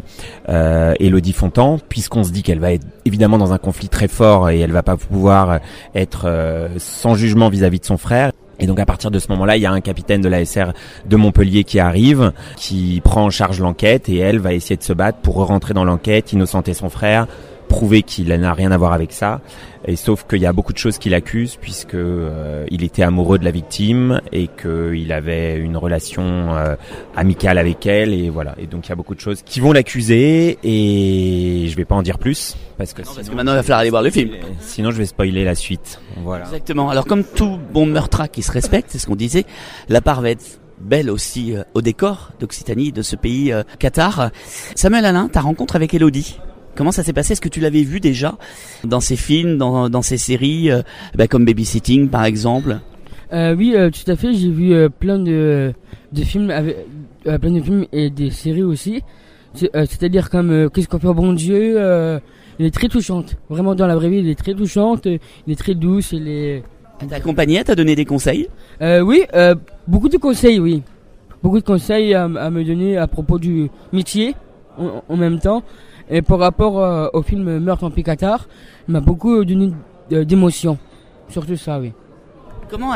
Élodie Fontan, puisqu'on se dit qu'elle va être évidemment dans un conflit très fort et elle va pas pouvoir être sans jugement vis-à-vis de son frère. Et donc à partir de ce moment-là, il y a un capitaine de l'ASR de Montpellier qui arrive, qui prend en charge l'enquête, et elle va essayer de se battre pour rentrer dans l'enquête, innocenter son frère, prouver qu'il n'a rien à voir avec ça. Et sauf qu'il y a beaucoup de choses qui l'accusent, puisque il était amoureux de la victime et qu'il avait une relation amicale avec elle, et voilà. Et donc il y a beaucoup de choses qui vont l'accuser, et je vais pas en dire plus parce que maintenant il va falloir aller voir le film. Sinon je vais spoiler la suite. Voilà. Exactement. Alors comme tout bon meurtra qui se respecte, c'est ce qu'on disait, la part va être belle aussi au décor d'Occitanie, de ce pays Qatar. Samuel Alain, ta rencontre avec Élodie, comment ça s'est passé? Est-ce que tu l'avais vu déjà dans ses films, dans ses séries, comme Babysitting par exemple? Oui, tout à fait. J'ai vu plein de films, plein de films et des séries aussi. C'est-à-dire comme Qu'est-ce qu'on fait au bon Dieu. Elle est très touchante. Vraiment dans la vraie vie, elle est très touchante. Elle est très douce. Elle t'a accompagné, t'a donné des conseils? Oui, beaucoup de conseils, oui. Beaucoup de conseils à me donner à propos du métier en même temps. Et par rapport au film Meurtre en Qatar, il m'a beaucoup donné d'émotions. Surtout ça, oui. Comment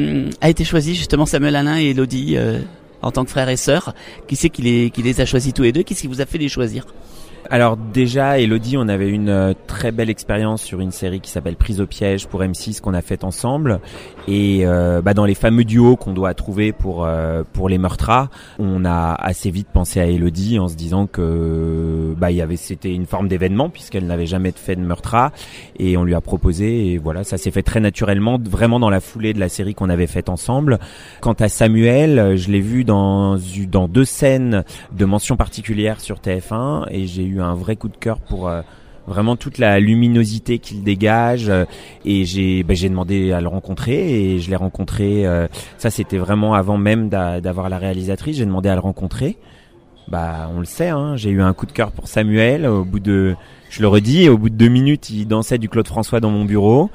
a été choisi justement Samuel Alain et Élodie en tant que frères et sœurs? Qui c'est qui les a choisis tous les deux? Qu'est-ce qui vous a fait les choisir? Alors déjà, Élodie, on avait une très belle expérience sur une série qui s'appelle Prise au piège pour M6 qu'on a faite ensemble. Et dans les fameux duos qu'on doit trouver pour les meurtras, on a assez vite pensé à Élodie en se disant que c'était une forme d'événement puisqu'elle n'avait jamais fait de meurtras, et on lui a proposé, et voilà, ça s'est fait très naturellement, vraiment dans la foulée de la série qu'on avait faite ensemble. Quant à Samuel, je l'ai vu dans 2 scènes de mention particulière sur TF1, et j'ai eu un vrai coup de cœur pour vraiment toute la luminosité qu'il dégage, et j'ai demandé à le rencontrer, et je l'ai rencontré, ça c'était vraiment avant même d'avoir la réalisatrice, j'ai demandé à le rencontrer. On le sait, hein, j'ai eu un coup de cœur pour Samuel, je le redis, au bout de 2 minutes, il dansait du Claude François dans mon bureau,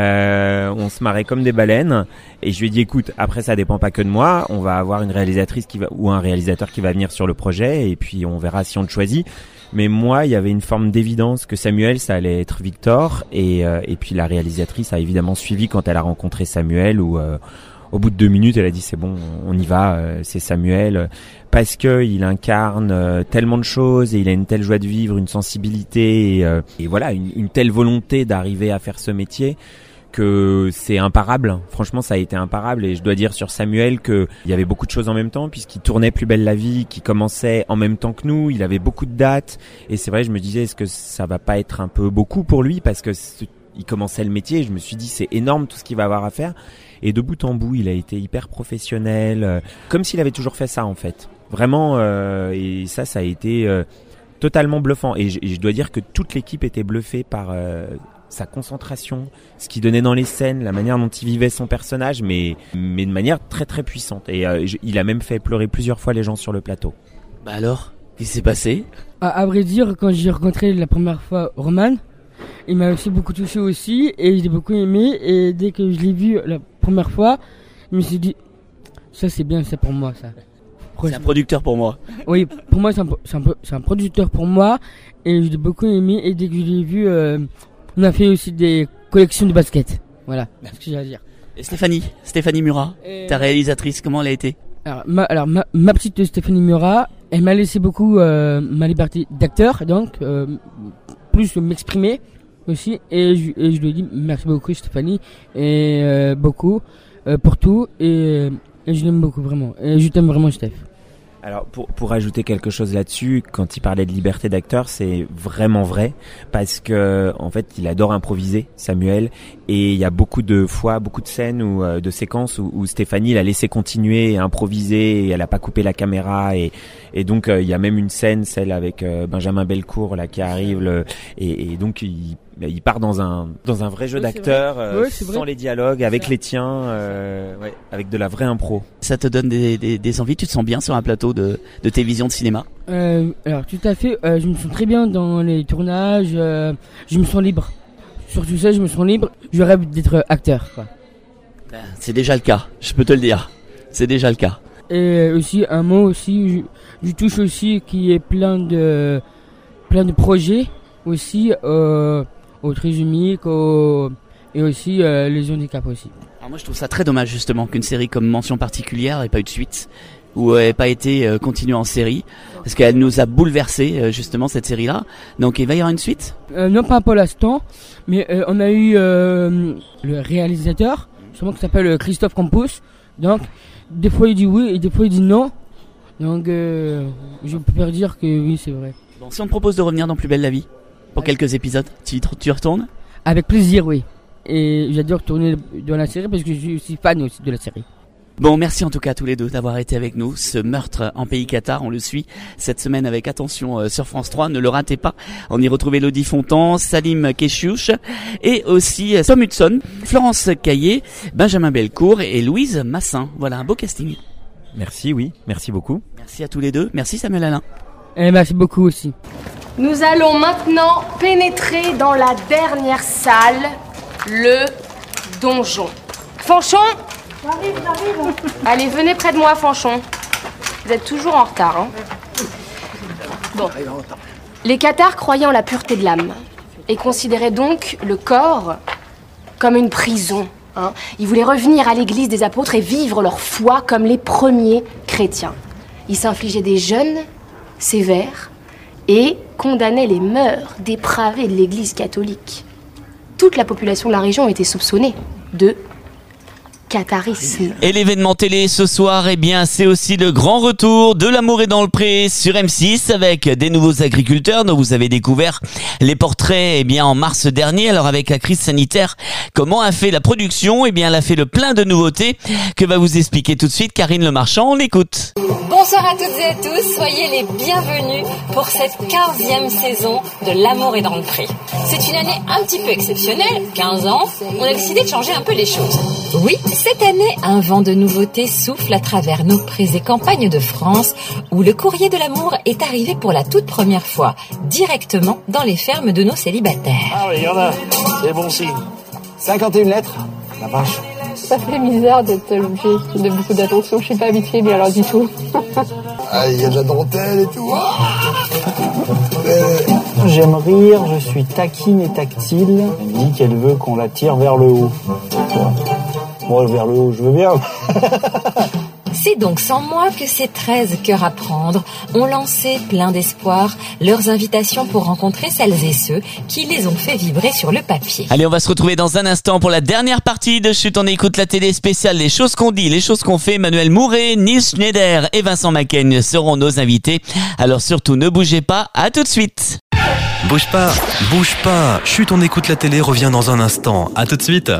on se marrait comme des baleines, et je lui ai dit, écoute, après ça dépend pas que de moi, on va avoir une réalisatrice ou un réalisateur qui va venir sur le projet, et puis on verra si on te choisit. Mais moi, il y avait une forme d'évidence que Samuel, ça allait être Victor, et puis la réalisatrice a évidemment suivi quand elle a rencontré Samuel, où au bout de 2 minutes, elle a dit c'est bon, on y va, c'est Samuel, parce que il incarne tellement de choses, et il a une telle joie de vivre, une sensibilité, et voilà, une telle volonté d'arriver à faire ce métier, que c'est imparable. Franchement, ça a été imparable, et je dois dire sur Samuel que il y avait beaucoup de choses en même temps, puisqu'il tournait Plus belle la vie, qui commençait en même temps que nous, il avait beaucoup de dates, et c'est vrai, je me disais, est-ce que ça va pas être un peu beaucoup pour lui, parce que il commençait le métier, et je me suis dit, c'est énorme tout ce qu'il va avoir à faire, et de bout en bout, il a été hyper professionnel, comme s'il avait toujours fait ça, en fait. Vraiment, et ça a été totalement bluffant, et je dois dire que toute l'équipe était bluffée par sa concentration, ce qu'il donnait dans les scènes, la manière dont il vivait son personnage, mais de manière très très puissante. Et il a même fait pleurer plusieurs fois les gens sur le plateau. Alors, qu'est-ce qui s'est passé? À vrai dire, quand j'ai rencontré la première fois Roman, il m'a aussi beaucoup touché aussi, et je l'ai beaucoup aimé, et dès que je l'ai vu la première fois, je me suis dit, ça c'est bien, c'est pour moi ça. C'est un producteur pour moi. Oui, pour moi c'est un producteur pour moi, et je l'ai beaucoup aimé, et dès que je l'ai vu, on a fait aussi des collections de basket. Voilà, c'est ce que j'ai à dire. Et Stéphanie Murat, ta réalisatrice, comment elle a été? Alors ma petite Stéphanie Murat, elle m'a laissé beaucoup ma liberté d'acteur, donc plus m'exprimer aussi, et je lui ai dit merci beaucoup Stéphanie, et beaucoup pour tout, et je l'aime beaucoup vraiment, et je t'aime vraiment Steph. Alors pour ajouter quelque chose là-dessus, quand il parlait de liberté d'acteur, c'est vraiment vrai, parce que en fait il adore improviser, Samuel, et il y a beaucoup de scènes ou de séquences où Stéphanie l'a laissé continuer et improviser, et elle a pas coupé la caméra, et donc il y a même une scène, celle avec Benjamin Bellecourt là qui arrive, et donc il part dans un vrai jeu d'acteur, sans les dialogues, avec les tiens, avec de la vraie impro. Ça te donne des envies, tu te sens bien sur un plateau de télévision, de cinéma? Alors tout à fait, je me sens très bien dans les tournages, je me sens libre. Surtout ça, je me sens libre, je rêve d'être acteur, quoi. C'est déjà le cas, je peux te le dire. C'est déjà le cas. Et aussi un mot aussi, je touche aussi qui est plein de projets aussi aux trisomiques et aussi les handicaps aussi. Alors moi je trouve ça très dommage justement qu'une série comme Mention particulière n'ait pas eu de suite ou n'ait pas été continuée en série parce qu'elle nous a bouleversé justement cette série-là. Donc il va y avoir une suite non pas pour l'instant, mais on a eu le réalisateur justement qui s'appelle Christophe Campos. Donc des fois il dit oui et des fois il dit non. Donc je peux dire que oui c'est vrai. Bon, si on te propose de revenir dans Plus belle la vie pour quelques épisodes, tu retournes ? Avec plaisir, oui. Et j'adore retourner dans la série parce que je suis fan aussi de la série. Bon, merci en tout cas à tous les deux d'avoir été avec nous. Ce meurtre en pays Qatar, on le suit cette semaine avec attention sur France 3. Ne le ratez pas. On y retrouvait Elodie Fontan, Salim Keshiouch et aussi Tom Hudson, Florence Caillé, Benjamin Belcourt et Louise Massin. Voilà, un beau casting. Merci, oui. Merci beaucoup. Merci à tous les deux. Merci Samuel Alain. Et merci beaucoup aussi. Nous allons maintenant pénétrer dans la dernière salle, le donjon. Fanchon ? J'arrive. Allez, venez près de moi, Fanchon. Vous êtes toujours en retard, hein ? Bon. Les cathares croyaient en la pureté de l'âme et considéraient donc le corps comme une prison. Hein. Ils voulaient revenir à l'église des apôtres et vivre leur foi comme les premiers chrétiens. Ils s'infligeaient des jeûnes sévères et condamnaient les mœurs dépravées de l'église catholique. Toute la population de la région était soupçonnée de catharisme. Et l'événement télé ce soir, eh bien, c'est aussi le grand retour de L'amour est dans le pré sur M6 avec des nouveaux agriculteurs dont vous avez découvert les portraits, eh bien, en mars dernier. Alors, avec la crise sanitaire, comment a fait la production? Eh bien, elle a fait le plein de nouveautés que va vous expliquer tout de suite Karine Le Marchand. On l'écoute. Bonsoir à toutes et à tous. Soyez les bienvenus pour cette 15e saison de L'amour est dans le pré. C'est une année un petit peu exceptionnelle. 15 ans. On a décidé de changer un peu les choses. Oui, cette année, un vent de nouveautés souffle à travers nos prés et campagnes de France où le courrier de l'amour est arrivé pour la toute première fois, directement dans les fermes de nos célibataires. Ah oui, il y en a. C'est bon signe. 51 lettres. La vache. Ça fait bizarre d'être l'objet de beaucoup d'attention. Je suis pas habituée, mais alors du tout. Ah, il y a de la dentelle et tout. J'aime rire, je suis taquine et tactile. Elle dit qu'elle veut qu'on la tire vers le haut. Moi, vers le haut, je veux bien. C'est donc sans moi que ces 13 cœurs à prendre ont lancé, plein d'espoir, leurs invitations pour rencontrer celles et ceux qui les ont fait vibrer sur le papier. Allez, on va se retrouver dans un instant pour la dernière partie de Chut, on écoute la télé spéciale Les choses qu'on dit, les choses qu'on fait. Emmanuel Mouret, Nils Schneider et Vincent Macaigne seront nos invités. Alors surtout, ne bougez pas, à tout de suite. Bouge pas, bouge pas. Chut, on écoute la télé revient dans un instant. À tout de suite.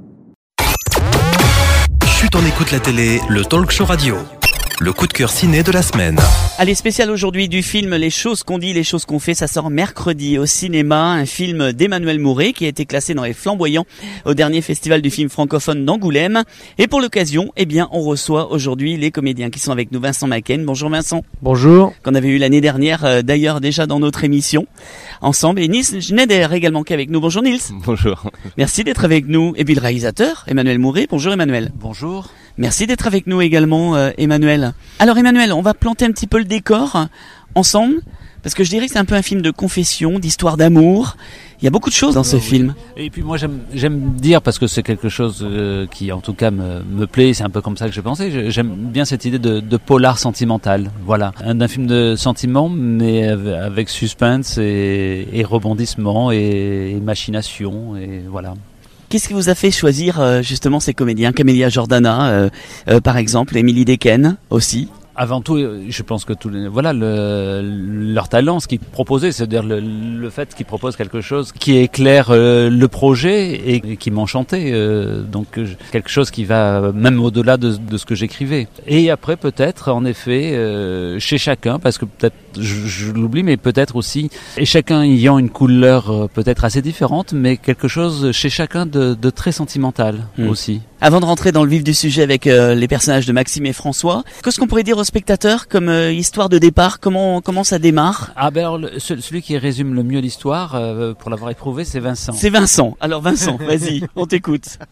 Chut, on écoute la télé, le talk show radio. Le coup de cœur ciné de la semaine. Allez, spécial aujourd'hui du film Les choses qu'on dit, les choses qu'on fait. Ça sort mercredi au cinéma. Un film d'Emmanuel Mouret qui a été classé dans les Flamboyants au dernier festival du film francophone d'Angoulême. Et pour l'occasion, eh bien, on reçoit aujourd'hui les comédiens qui sont avec nous. Vincent Macaigne. Bonjour Vincent. Bonjour. Qu'on avait eu l'année dernière, d'ailleurs, déjà dans notre émission. Ensemble. Et Nils Schneider également qui est avec nous. Bonjour Nils. Bonjour. Merci d'être avec nous. Et puis le réalisateur, Emmanuel Mouret. Bonjour Emmanuel. Bonjour. Merci d'être avec nous également, Emmanuel. Alors Emmanuel, on va planter un petit peu le décor ensemble, parce que je dirais que c'est un peu un film de confession, d'histoire d'amour. Il y a beaucoup de choses dans ce film. Et puis moi j'aime dire, parce que c'est quelque chose qui en tout cas me plaît, c'est un peu comme ça que j'ai pensé, j'aime bien cette idée de polar sentimental. Voilà, d'un film de sentiment, mais avec suspense et rebondissement et machination, et voilà. Qu'est-ce qui vous a fait choisir justement ces comédiens? Camélia Jordana, par exemple, Émilie Dequesne aussi. Avant tout, je pense que leur talent, ce qu'ils proposaient, c'est-à-dire le fait qu'ils proposent quelque chose qui éclaire le projet et qui m'enchantait. Donc quelque chose qui va même au-delà de ce que j'écrivais. Et après, peut-être, en effet, chez chacun, parce que peut-être je l'oublie, mais peut-être aussi, et chacun ayant une couleur peut-être assez différente, mais quelque chose chez chacun de très sentimental aussi. Avant de rentrer dans le vif du sujet avec les personnages de Maxime et François, qu'est-ce qu'on pourrait dire aux spectateurs comme histoire de départ? Comment ça démarre? Ah ben alors, celui qui résume le mieux l'histoire, pour l'avoir éprouvé, c'est Vincent. C'est Vincent. Alors Vincent, vas-y, on t'écoute.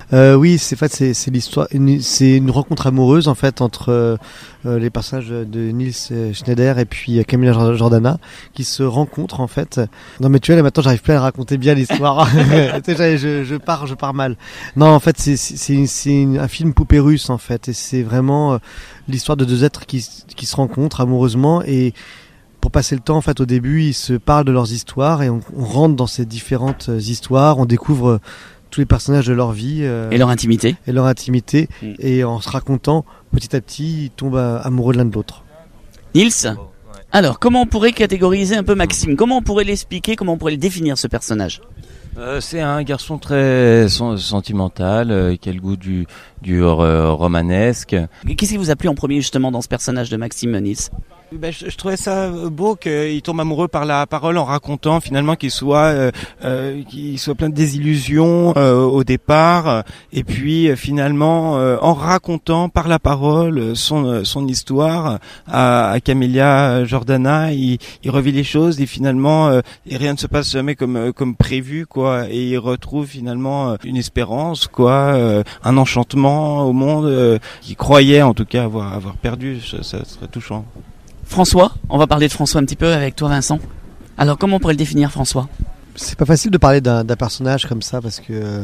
Oui, c'est l'histoire, c'est une rencontre amoureuse en fait entre les personnages de Niels Schneider et puis Camilla Jordana qui se rencontrent en fait. Non mais tu vois là maintenant j'arrive plus à raconter bien l'histoire. je pars mal. Non en fait c'est un film poupée russe en fait et c'est vraiment l'histoire de deux êtres qui se rencontrent amoureusement et pour passer le temps en fait au début ils se parlent de leurs histoires et on rentre dans ces différentes histoires, on découvre tous les personnages de leur vie et leur intimité et en se racontant petit à petit ils tombent amoureux de l'un de l'autre. Niels, alors comment on pourrait catégoriser un peu Maxime, comment on pourrait l'expliquer, comment on pourrait le définir ce personnage? C'est un garçon très sentimental qui a le goût du romanesque. Qu'est-ce qui vous a plu en premier justement dans ce personnage de Maxime, Niels? Je trouvais ça beau qu'il tombe amoureux par la parole en racontant finalement qu'il soit plein de désillusions au départ et puis finalement en racontant par la parole son histoire à Camilla Jordana, il revit les choses et finalement et rien ne se passe jamais comme prévu quoi et il retrouve finalement une espérance quoi, un enchantement au monde qu'il croyait en tout cas avoir perdu. Ça serait touchant. François, on va parler de François un petit peu avec toi Vincent. Alors comment on pourrait le définir François? C'est pas facile de parler d'un personnage comme ça parce que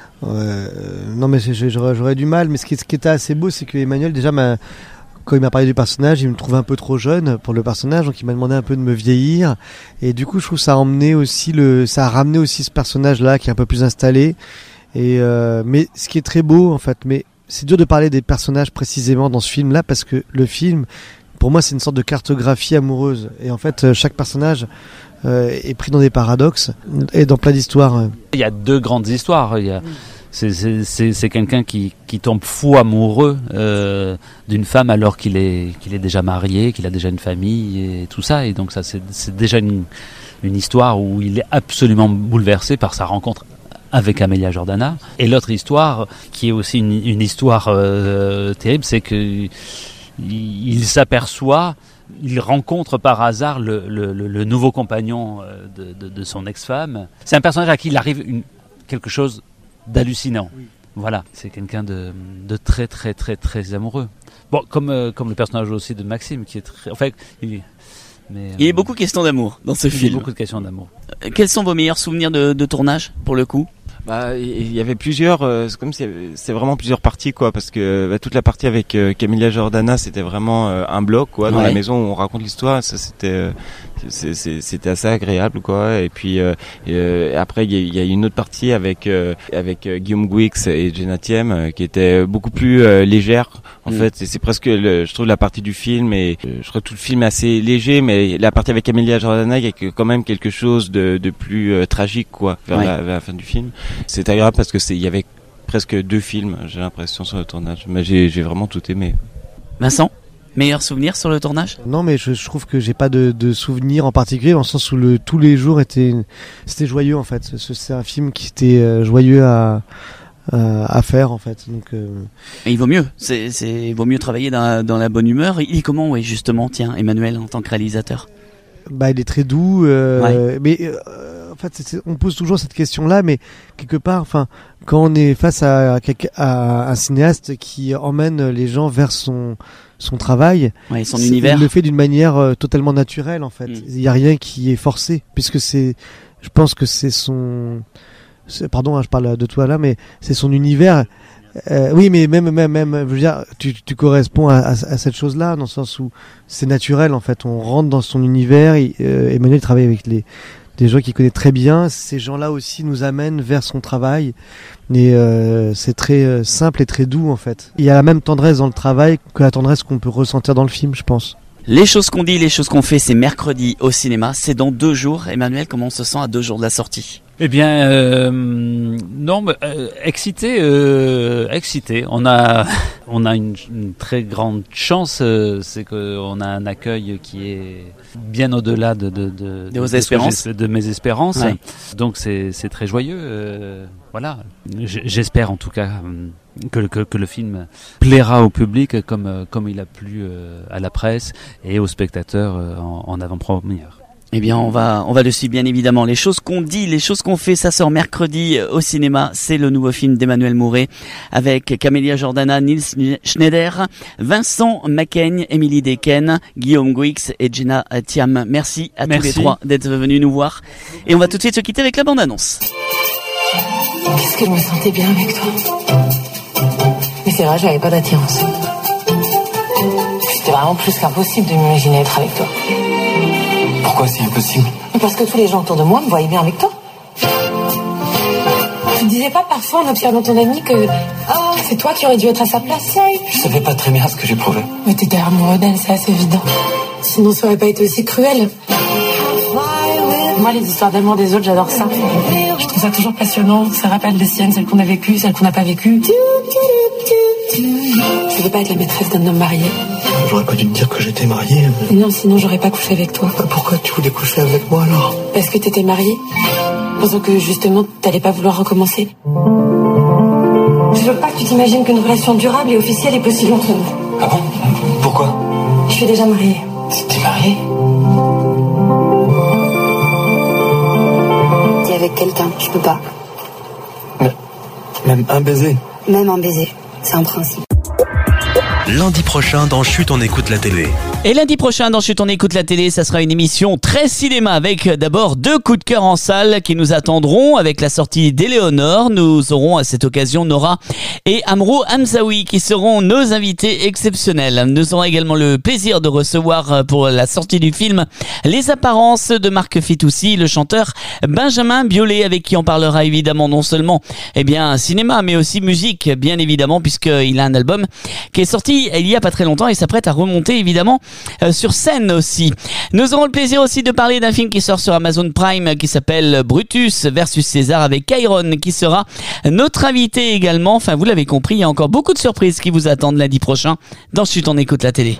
non mais j'aurais du mal, mais ce qui était assez beau c'est que Emmanuel déjà quand il m'a parlé du personnage, il me trouvait un peu trop jeune pour le personnage, donc il m'a demandé un peu de me vieillir et du coup je trouve que ça a ramené aussi ce personnage là qui est un peu plus installé et mais ce qui est très beau en fait, mais c'est dur de parler des personnages précisément dans ce film là parce que le film pour moi, c'est une sorte de cartographie amoureuse. Et en fait, chaque personnage est pris dans des paradoxes et dans plein d'histoires. Il y a deux grandes histoires. C'est quelqu'un qui tombe fou amoureux d'une femme alors qu'il est déjà marié, qu'il a déjà une famille et tout ça. Et donc ça, c'est déjà une histoire où il est absolument bouleversé par sa rencontre avec Amelia Jordana. Et l'autre histoire, qui est aussi une histoire terrible, c'est que il s'aperçoit, il rencontre par hasard le nouveau compagnon de son ex-femme. C'est un personnage à qui il arrive quelque chose d'hallucinant. Oui. Voilà, c'est quelqu'un de très très très très amoureux. Bon, comme le personnage aussi de Maxime, qui est très... En fait, il y a beaucoup de questions d'amour dans ce film. Il y a beaucoup de questions d'amour. Quels sont vos meilleurs souvenirs de tournage, pour le coup ? Il y avait plusieurs, c'est vraiment plusieurs parties quoi, parce que toute la partie avec Camilla Jordana c'était vraiment un bloc quoi, dans la maison où on raconte l'histoire, ça c'était assez agréable quoi, et puis après il y a une autre partie avec Guillaume Gouix et Jenna Thiem qui était beaucoup plus légère en fait, et c'est presque je trouve la partie du film et je trouve tout le film assez léger, mais la partie avec Camilla Jordana il y a quand même quelque chose de plus tragique quoi vers la fin du film. C'est agréable parce que il y avait presque 2 films, j'ai l'impression, sur le tournage. Mais j'ai vraiment tout aimé. Vincent, meilleur souvenir sur le tournage ? Non, mais je trouve que j'ai pas de souvenir en particulier, dans le sens où tous les jours c'était joyeux en fait. C'est un film qui était joyeux à faire en fait. Donc et il vaut mieux. Il vaut mieux travailler dans la bonne humeur. Il est comment, justement, tiens, Emmanuel, en tant que réalisateur ? Il est très doux, mais en fait, on pose toujours cette question-là, mais quelque part, quand on est face à un cinéaste qui emmène les gens vers son travail, son univers, il le fait d'une manière totalement naturelle, en fait. Il n'y a rien qui est forcé, puisque je pense que pardon, je parle de toi là, mais c'est son univers. Oui, mais même, je veux dire, tu corresponds à cette chose-là, dans le sens où c'est naturel, en fait. On rentre dans son univers. Emmanuel travaille avec des gens qu'il connaît très bien. Ces gens-là aussi nous amènent vers son travail. Et c'est très simple et très doux, en fait. Il y a la même tendresse dans le travail que la tendresse qu'on peut ressentir dans le film, je pense. Les choses qu'on dit, les choses qu'on fait, c'est mercredi au cinéma. C'est dans 2 jours. Emmanuel, comment on se sent à 2 jours de la sortie ? Eh bien, excité. On a une très grande chance, c'est qu'on a un accueil qui est bien au-delà de vos espérances, de mes espérances. Ouais. Donc c'est très joyeux. Voilà. J'espère en tout cas que le film plaira au public comme il a plu à la presse et aux spectateurs en avant-première. Eh bien, on va le suivre, bien évidemment. Les choses qu'on dit, les choses qu'on fait, ça sort mercredi au cinéma. C'est le nouveau film d'Emmanuel Mouret avec Camélia Jordana, Nils Schneider, Vincent Macaigne, Émilie Dequesne, Guillaume Gouix et Jenna Thiam. Merci à tous les trois d'être venus nous voir. Et on va tout de suite se quitter avec la bande-annonce. Qu'est-ce que je me sentais bien avec toi. Mais c'est vrai, j'avais pas d'attirance. C'était vraiment plus qu'impossible de m'imaginer être avec toi. Pourquoi c'est impossible? Parce que tous les gens autour de moi me voyaient bien avec toi. Tu ne disais pas parfois en observant ton ami que c'est toi qui aurais dû être à sa place? Je savais pas très bien ce que j'éprouvais. Mais t'étais amoureux d'elle, c'est assez évident. Sinon ça aurait pas été aussi cruel. Moi, les histoires d'amour des autres, j'adore ça. Je trouve ça toujours passionnant. Ça rappelle les siennes, celles qu'on a vécues, celles qu'on n'a pas vécues. Je veux pas être la maîtresse d'un homme marié. J'aurais pas dû te dire que j'étais marié. Non, sinon j'aurais pas couché avec toi. Pourquoi tu voulais coucher avec moi alors? Parce que t'étais marié. Pensant que justement t'allais pas vouloir recommencer. Je veux pas que tu t'imagines qu'une relation durable et officielle est possible entre nous. Ah bon? Pourquoi? Je suis déjà mariée. T'es mariée? T'es avec quelqu'un, je peux pas. Même un baiser? Même un baiser, c'est un principe. Lundi prochain dans Chut, on écoute la télé. Et lundi prochain dans Chut, on écoute la télé, ça sera une émission très cinéma avec d'abord 2 coups de cœur en salle qui nous attendront avec la sortie d'Éléonore. Nous aurons à cette occasion Nora et Amrou Hamzaoui qui seront nos invités exceptionnels. Nous aurons également le plaisir de recevoir pour la sortie du film Les Apparences de Marc Fitoussi, le chanteur Benjamin Biolay avec qui on parlera évidemment non seulement cinéma mais aussi musique bien évidemment puisqu'il a un album qui est sorti il y a pas très longtemps et s'apprête à remonter évidemment sur scène aussi. Nous aurons le plaisir aussi de parler d'un film qui sort sur Amazon Prime qui s'appelle Brutus versus César avec Kyron qui sera notre invité également. Enfin, vous l'avez compris, il y a encore beaucoup de surprises qui vous attendent lundi prochain dans Chut, on écoute la télé.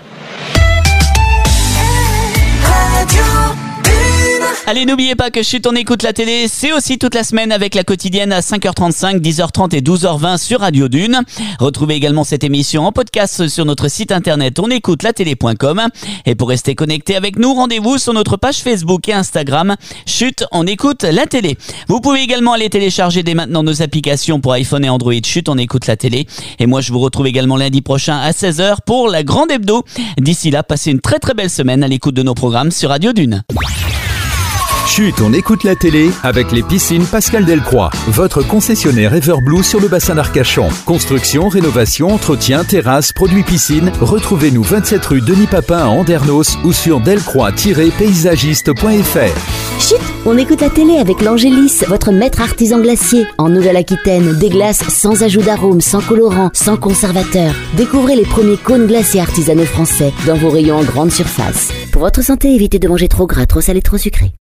Allez, n'oubliez pas que Chut, on écoute la télé, c'est aussi toute la semaine avec la quotidienne à 5h35, 10h30 et 12h20 sur Radio Dune. Retrouvez également cette émission en podcast sur notre site internet onécoutelatélé.com. Et pour rester connecté avec nous, rendez-vous sur notre page Facebook et Instagram Chut, on écoute la télé. Vous pouvez également aller télécharger dès maintenant nos applications pour iPhone et Android Chut, on écoute la télé. Et moi, je vous retrouve également lundi prochain à 16h pour la grande hebdo. D'ici là, passez une très très belle semaine à l'écoute de nos programmes sur Radio Dune. Chut, on écoute la télé avec les piscines Pascal Delcroix, votre concessionnaire Everblue sur le bassin d'Arcachon. Construction, rénovation, entretien, terrasse, produits piscine. Retrouvez-nous 27 rue Denis Papin à Andernos ou sur delcroix-paysagiste.fr. Chut, on écoute la télé avec l'Angélis, votre maître artisan glacier. En Nouvelle-Aquitaine, des glaces sans ajout d'arôme, sans colorant, sans conservateur. Découvrez les premiers cônes glacés artisanaux français dans vos rayons en grande surface. Pour votre santé, évitez de manger trop gras, trop salé, trop sucré.